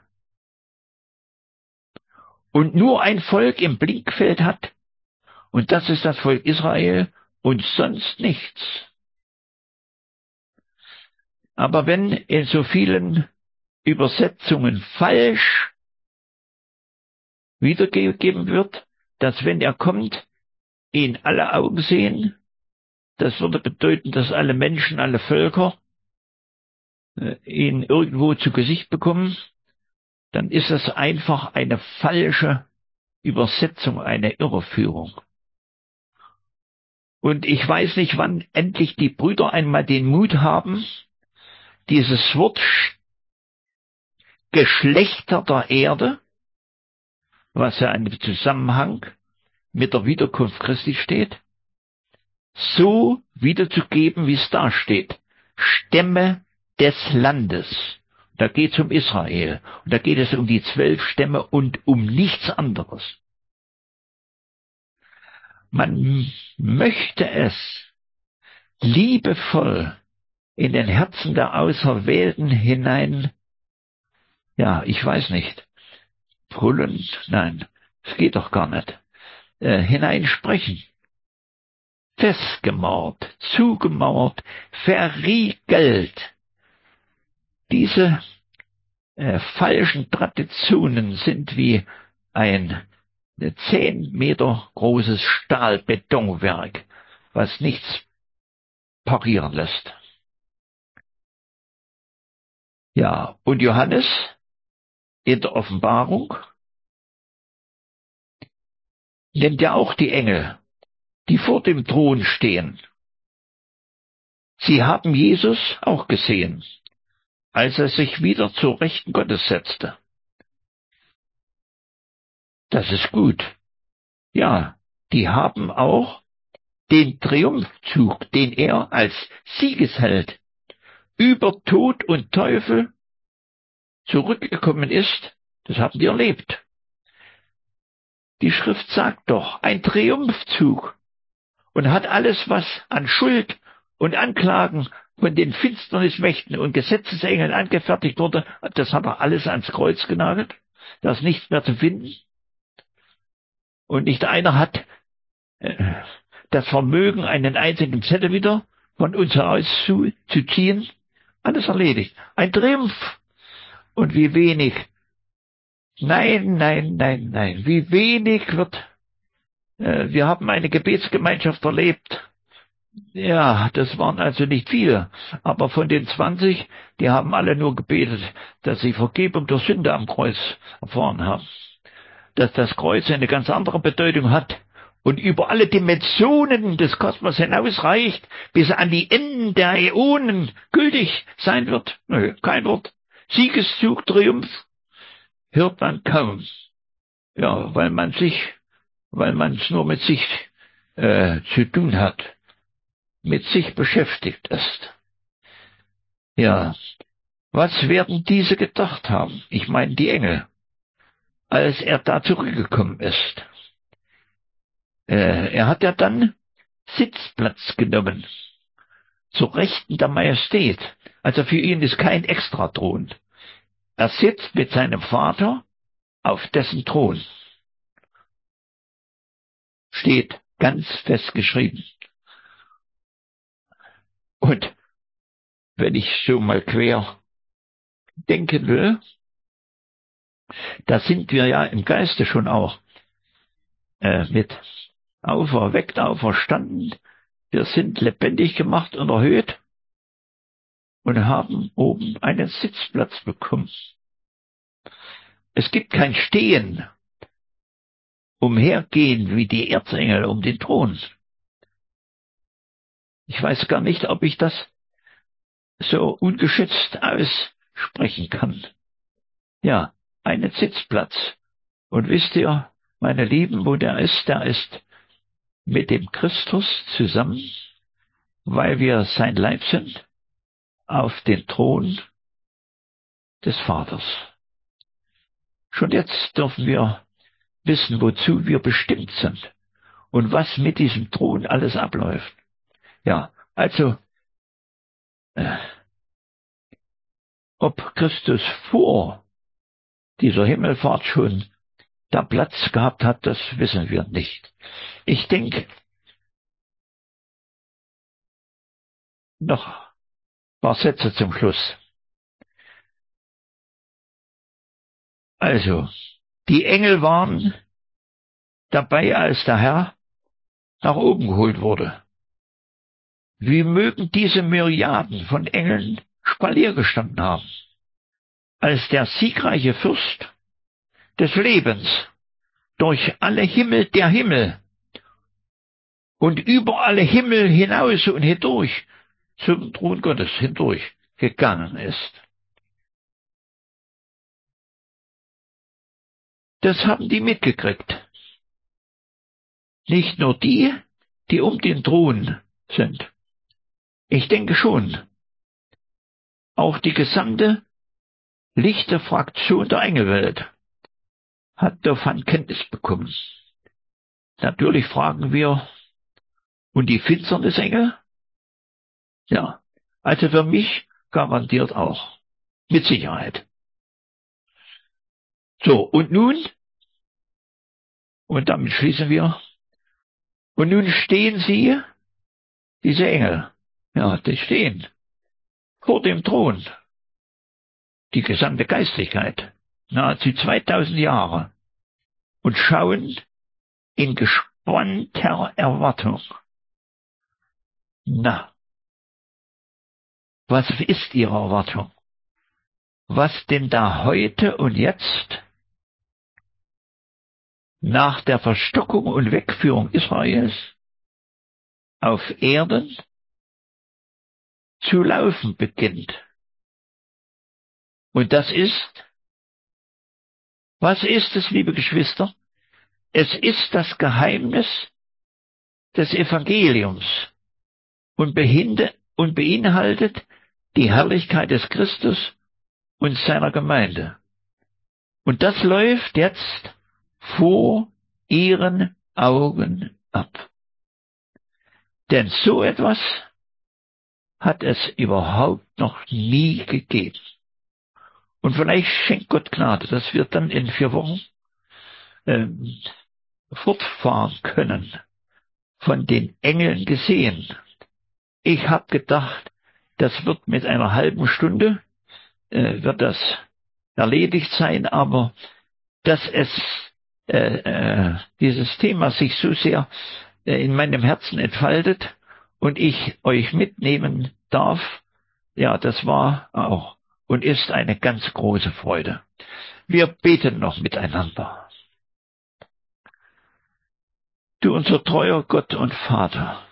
Und nur ein Volk im Blickfeld hat, und das ist das Volk Israel und sonst nichts. Aber wenn in so vielen Übersetzungen falsch wiedergegeben wird, dass wenn er kommt, ihn alle Augen sehen, das würde bedeuten, dass alle Menschen, alle Völker äh, ihn irgendwo zu Gesicht bekommen, dann ist das einfach eine falsche Übersetzung, eine Irreführung. Und ich weiß nicht, wann endlich die Brüder einmal den Mut haben, dieses Wort Geschlechter der Erde, was ja in Zusammenhang mit der Wiederkunft Christi steht, so wiederzugeben, wie es da steht. Stämme des Landes. Da geht es um Israel. Und da geht es um die zwölf Stämme und um nichts anderes. Man möchte es liebevoll in den Herzen der Auserwählten hinein, ja, ich weiß nicht, brüllen, nein, es geht doch gar nicht, äh, hineinsprechen. Festgemauert, zugemauert, verriegelt. Diese äh, falschen Traditionen sind wie ein zehn Meter großes Stahlbetonwerk, was nichts parieren lässt. Ja, und Johannes in der Offenbarung nennt ja auch die Engel, die vor dem Thron stehen. Sie haben Jesus auch gesehen, als er sich wieder zur Rechten Gottes setzte. Das ist gut. Ja, die haben auch den Triumphzug, den er als Siegesheld über Tod und Teufel zurückgekommen ist, das haben die erlebt. Die Schrift sagt doch, ein Triumphzug, und hat alles, was an Schuld und Anklagen von den Finsternismächten und Gesetzesengeln angefertigt wurde, das hat er alles ans Kreuz genagelt. Da ist nichts mehr zu finden. Und nicht einer hat äh, das Vermögen, einen einzigen Zettel wieder von uns herauszuziehen. Alles erledigt. Ein Triumph. Und wie wenig, nein, nein, nein, nein, wie wenig wird, äh, wir haben eine Gebetsgemeinschaft erlebt. Ja, das waren also nicht viele, aber von den zwanzig, die haben alle nur gebetet, dass sie Vergebung der Sünde am Kreuz erfahren haben. Dass das Kreuz eine ganz andere Bedeutung hat und über alle Dimensionen des Kosmos hinausreicht, bis an die Enden der Äonen gültig sein wird. Nö, kein Wort. Siegeszug, Triumph, hört man kaum. Ja, weil man sich, weil man es nur mit sich äh, zu tun hat, mit sich beschäftigt ist. Ja, was werden diese gedacht haben? Ich meine die Engel, als er da zurückgekommen ist. Äh, er hat ja dann Sitzplatz genommen, zur Rechten der Majestät. Also für ihn ist kein Extrathron. Er sitzt mit seinem Vater auf dessen Thron. Steht ganz fest geschrieben. Und wenn ich so mal quer denken will, da sind wir ja im Geiste schon auch äh, mit auferweckt, auferstanden. Wir sind lebendig gemacht und erhöht und haben oben einen Sitzplatz bekommen. Es gibt kein Stehen, umhergehen wie die Erzengel um den Thron. Ich weiß gar nicht, ob ich das so ungeschützt aussprechen kann. Ja, einen Sitzplatz. Und wisst ihr, meine Lieben, wo der ist, der ist mit dem Christus zusammen, weil wir sein Leib sind, auf den Thron des Vaters. Schon jetzt dürfen wir wissen, wozu wir bestimmt sind. und was mit diesem Thron alles abläuft. Ja, also, äh, ob Christus vor dieser Himmelfahrt schon da Platz gehabt hat, das wissen wir nicht. Ich denke, noch ein paar Sätze zum Schluss. Also, die Engel waren dabei, als der Herr nach oben geholt wurde. Wie mögen diese Myriaden von Engeln Spalier gestanden haben, als der siegreiche Fürst des Lebens durch alle Himmel der Himmel und über alle Himmel hinaus und hindurch zum Thron Gottes hindurch gegangen ist. Das haben die mitgekriegt. Nicht nur die, die um den Thron sind. Ich denke schon, auch die gesamte lichte Fraktion der Engelwelt hat davon Kenntnis bekommen. Natürlich fragen wir, und die Finsternisengel? Ja, also für mich garantiert auch. Mit Sicherheit. So, und nun, und damit schließen wir, und nun stehen sie, diese Engel, ja, die stehen vor dem Thron, die gesamte Geistlichkeit, nahezu zweitausend Jahre, und schauen in gespannter Erwartung. Na, was ist ihre Erwartung? Was denn da heute und jetzt nach der Verstockung und Wegführung Israels auf Erden zu laufen beginnt? Und das ist, was ist es, liebe Geschwister? Es ist das Geheimnis des Evangeliums und, behinde, und beinhaltet die Herrlichkeit des Christus und seiner Gemeinde. Und das läuft jetzt vor ihren Augen ab. Denn so etwas hat es überhaupt noch nie gegeben. Und vielleicht schenkt Gott Gnade, dass wir dann in vier Wochen ähm, fortfahren können, von den Engeln gesehen. Ich habe gedacht, das wird mit einer halben Stunde, äh, wird das erledigt sein, aber dass es äh, äh, dieses Thema sich so sehr äh, in meinem Herzen entfaltet und ich euch mitnehmen darf, ja, das war auch und ist eine ganz große Freude. Wir beten noch miteinander. Du unser treuer Gott und Vater,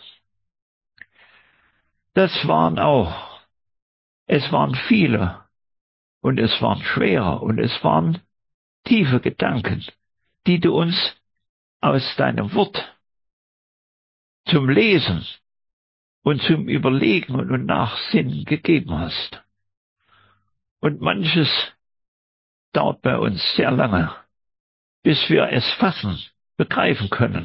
das waren auch, es waren viele und es waren schwere und es waren tiefe Gedanken, die du uns aus deinem Wort zum Lesen und zum Überlegen und Nachsinnen gegeben hast. Und manches dauert bei uns sehr lange, bis wir es fassen, begreifen können,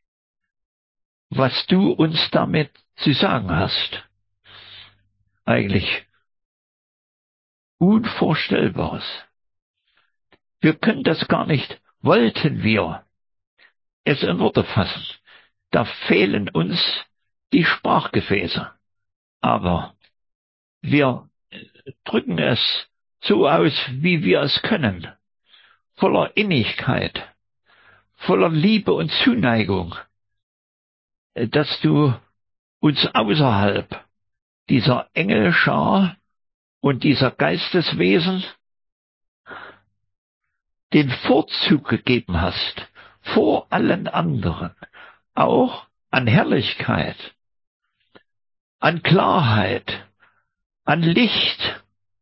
was du uns damit zu sagen hast. Eigentlich Unvorstellbares. Wir können das gar nicht, wollten wir es in Worte fassen. Da fehlen uns die Sprachgefäße. Aber wir drücken es so aus, wie wir es können. Voller Innigkeit, voller Liebe und Zuneigung, dass du uns außerhalb dieser Engelschar und dieser Geisteswesen den Vorzug gegeben hast vor allen anderen, auch an Herrlichkeit, an Klarheit, an Licht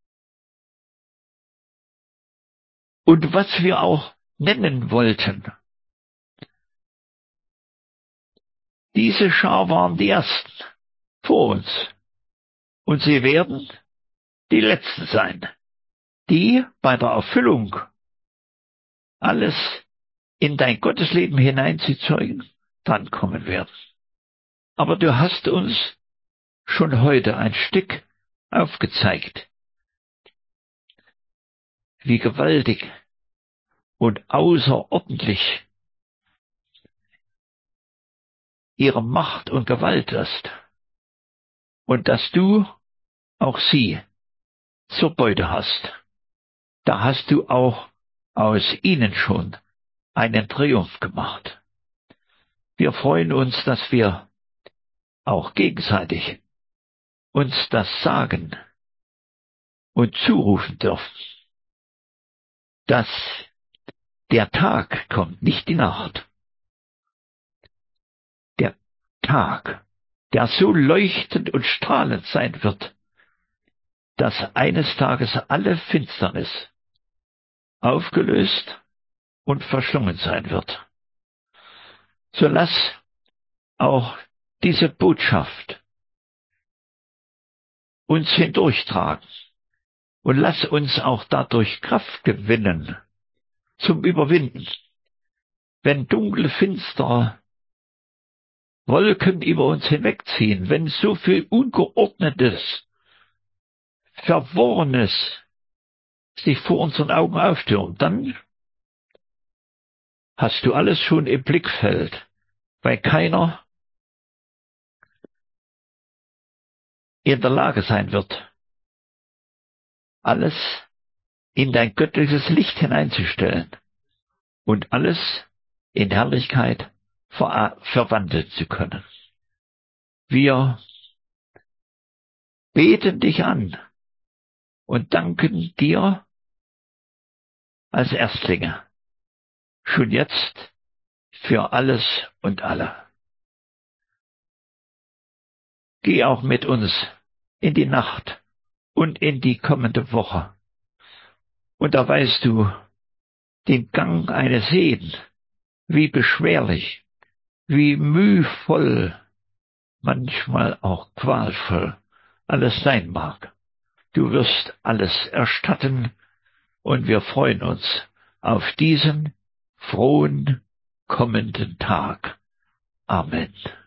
und was wir auch nennen wollten. Diese Schar waren die Ersten vor uns und sie werden die Letzten sein, die bei der Erfüllung alles in dein Gottesleben hineinzuzeugen, drankommen werden. Aber du hast uns schon heute ein Stück aufgezeigt, wie gewaltig und außerordentlich ihre Macht und Gewalt ist und dass du auch sie zur Beute hast. Da hast du auch aus ihnen schon einen Triumph gemacht. Wir freuen uns, dass wir auch gegenseitig uns das sagen und zurufen dürfen, dass der Tag kommt, nicht die Nacht. Der Tag, der so leuchtend und strahlend sein wird, dass eines Tages alle Finsternis aufgelöst und verschlungen sein wird. So lass auch diese Botschaft uns hindurchtragen und lass uns auch dadurch Kraft gewinnen zum Überwinden. Wenn dunkle, finstere Wolken über uns hinwegziehen, wenn so viel Ungeordnetes, Verworrenes sich vor unseren Augen auftürmt, dann hast du alles schon im Blickfeld, weil keiner in der Lage sein wird, alles in dein göttliches Licht hineinzustellen und alles in Herrlichkeit ver- verwandeln zu können. Wir beten dich an und danken dir als Erstlinge schon jetzt für alles und alle. Geh auch mit uns in die Nacht und in die kommende Woche. Und da weißt du den Gang eines jeden, wie beschwerlich, wie mühevoll, manchmal auch qualvoll alles sein mag. Du wirst alles erstatten und wir freuen uns auf diesen frohen kommenden Tag. Amen.